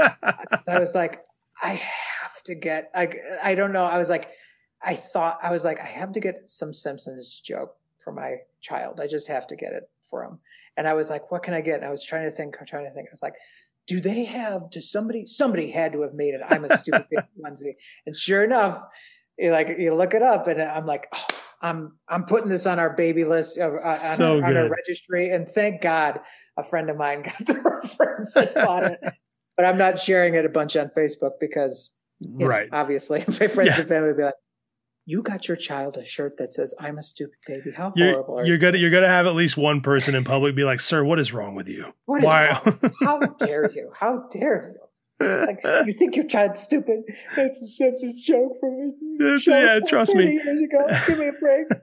I was like, I have to get, like, I don't know. I was like, I thought, I was like, I have to get some Simpsons joke for my child. I just have to get it for him. And I was like, what can I get? And I was trying to think, trying to think. I was like, do they have, does somebody, somebody had to have made it. I'm a stupid baby onesie. And sure enough, you like, you look it up and I'm like, oh, I'm, I'm putting this on our baby list, uh, on, so our, on our registry. And thank God a friend of mine got the reference and bought it. But I'm not sharing it a bunch on Facebook because, right. know, obviously, my friends yeah. and family would be like, "You got your child a shirt that says I'm a stupid baby. How you're, horrible are you're you?" gonna you're gonna have at least one person in public be like, "Sir, what is wrong with you? What is Why? Wrong? How dare you? How dare you? Like, you think your child's stupid? It's a Simpsons joke from a show yeah, trust me. Years ago. Give me a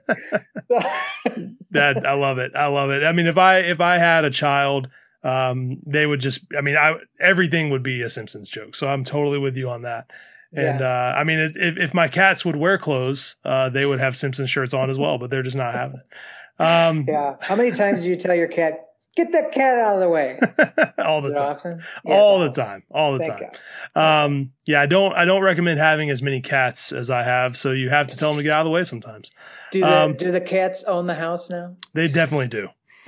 break." That I love it. I love it. I mean, if I if I had a child. Um, they would just, I mean, I, everything would be a Simpsons joke. So I'm totally with you on that. And, yeah. uh, I mean, if, if my cats would wear clothes, uh, they would have Simpsons shirts on as well, but they're just not having it. Um, yeah. How many times do you tell your cat, get that cat out of the way? all the time. Often? All yes, the time. All the Thank time. God. Um, yeah, I don't, I don't recommend having as many cats as I have. So you have to tell them to get out of the way sometimes. Do the, um, do the cats own the house now? They definitely do.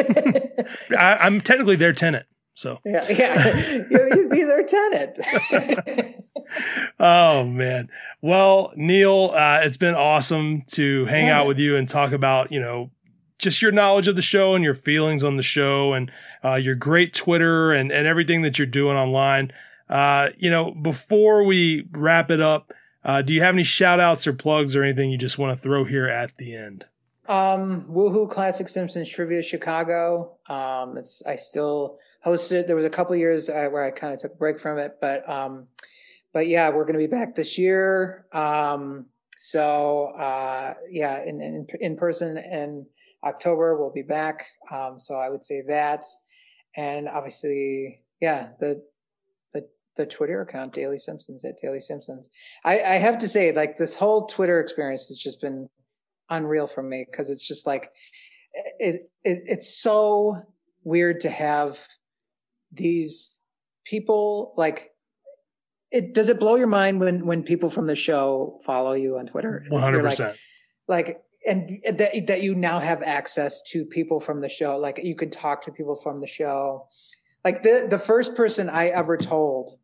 I, I'm technically their tenant. So yeah, yeah, you'd be their tenant. Oh man. Well, Neil, uh, it's been awesome to hang yeah. out with you and talk about, you know, just your knowledge of the show and your feelings on the show and uh, your great Twitter and, and everything that you're doing online. Uh, you know, before we wrap it up, uh, do you have any shout outs or plugs or anything you just want to throw here at the end? Um, Woohoo Classic Simpsons Trivia Chicago. Um, it's, I still host it. There was a couple years uh, where I kind of took a break from it, but, um, but yeah, we're going to be back this year. Um, so, uh, yeah, in, in, in person in October, we'll be back. Um, so I would say that, and obviously, yeah, the, the, the Twitter account, Daily Simpsons at Daily Simpsons. I, I have to say, like, this whole Twitter experience has just been unreal for me, because it's just like it, it it's so weird to have these people, like, it does it blow your mind when when people from the show follow you on Twitter? one hundred percent. Like, like and that, that you now have access to people from the show. Like you can talk to people from the show. Like the, the first person I ever told,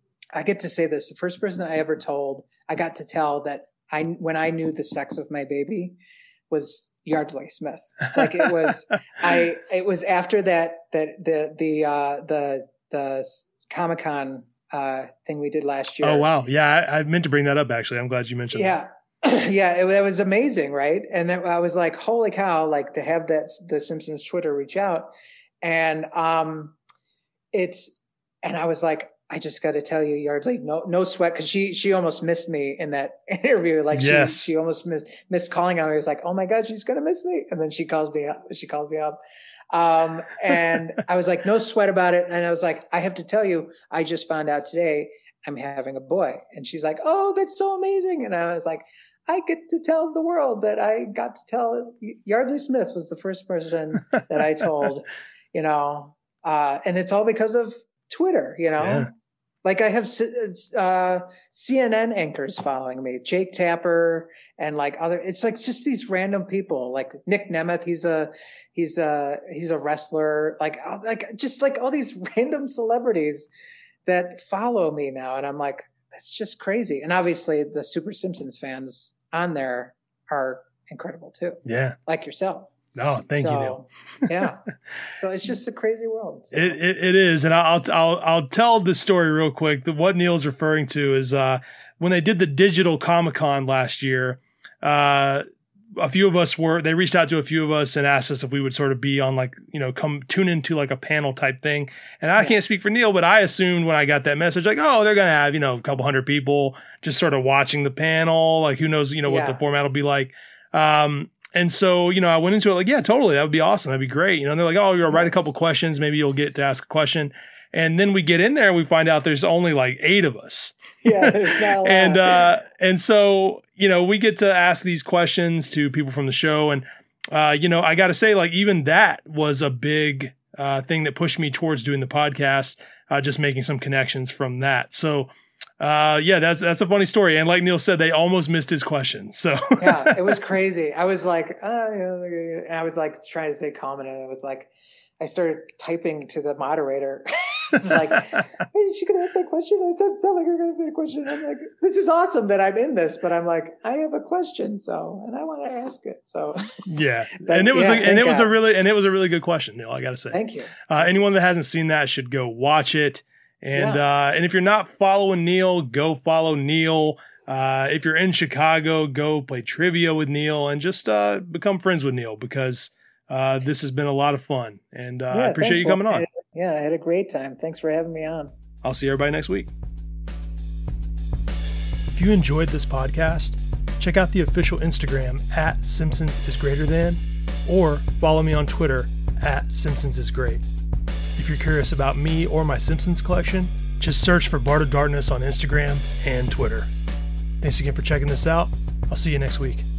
I get to say this, the first person I ever told, I got to tell that I, when I knew the sex of my baby was Yardley Smith. Like it was, I, it was after that, that the, the, uh, the, the Comic-Con, uh, thing we did last year. Oh, wow. Yeah. I, I meant to bring that up actually. I'm glad you mentioned yeah. that. Yeah. It, it was amazing. Right. And then I was like, holy cow, like to have that, the Simpsons Twitter reach out and, um, it's, and I was like, I just got to tell you, Yardley, no, no sweat. Cause she, she almost missed me in that interview. Like yes. she, she almost missed, missed calling on me. I was like, oh my God, she's going to miss me. And then she calls me up, she calls me up. Um, and I was like, no sweat about it. And I was like, I have to tell you, I just found out today I'm having a boy. And she's like, oh, that's so amazing. And I was like, I get to tell the world that I got to tell. Yardley Smith was the first person that I told, you know, uh, and it's all because of Twitter, you know. Yeah. Like I have uh, C N N anchors following me, Jake Tapper, and like other. It's like just these random people, like Nick Nemeth. He's a he's a he's a wrestler. Like like just like all these random celebrities that follow me now, and I'm like, that's just crazy. And obviously, the Super Simpsons fans on there are incredible too. Yeah, like yourself. No, thank so, you, Neil. Yeah. So it's just a crazy world. So. It, it it is. And I'll, I'll, I'll tell the story real quick. The, what Neil's referring to is, uh, when they did the digital Comic-Con last year, uh, a few of us were, they reached out to a few of us and asked us if we would sort of be on like, you know, come tune into like a panel type thing. And I yeah. can't speak for Neil, but I assumed when I got that message, like, oh, they're going to have, you know, a couple hundred people just sort of watching the panel. Like who knows, you know, what yeah. the format will be like. Um, And so, you know, I went into it like, yeah, totally. That would be awesome. That'd be great. You know, and they're like, oh, you'll write a couple questions. Maybe you'll get to ask a question. And then we get in there and we find out there's only like eight of us. Yeah. There's not a lot. and, uh, and so, you know, we get to ask these questions to people from the show. And, uh, you know, I got to say, like, even that was a big, uh, thing that pushed me towards doing the podcast, uh, just making some connections from that. So, Uh, yeah, that's, that's a funny story. And like Neil said, they almost missed his question. So yeah, it was crazy. I was like, uh, and I was like trying to stay calm. And I was like, I started typing to the moderator. It's like, hey, is she going to ask that question? It doesn't sound like you're going to ask a question. I'm like, this is awesome that I'm in this, but I'm like, I have a question. So, and I want to ask it. So yeah. But, and it was, yeah, a, and it was God. a really, and it was a really good question, Neil, I got to say. Thank you. Uh, anyone that hasn't seen that should go watch it. And, yeah. uh, and if you're not following Neil, go follow Neil. Uh, if you're in Chicago, go play trivia with Neil and just, uh, become friends with Neil because, uh, this has been a lot of fun and, uh, yeah, I appreciate you coming on. Yeah. I had a great time. Thanks for having me on. I'll see everybody next week. If you enjoyed this podcast, check out the official Instagram at Simpsons is greater than, or follow me on Twitter at Simpsons is great. If you're curious about me or my Simpsons collection, just search for Bart of Darkness on Instagram and Twitter. Thanks again for checking this out. I'll see you next week.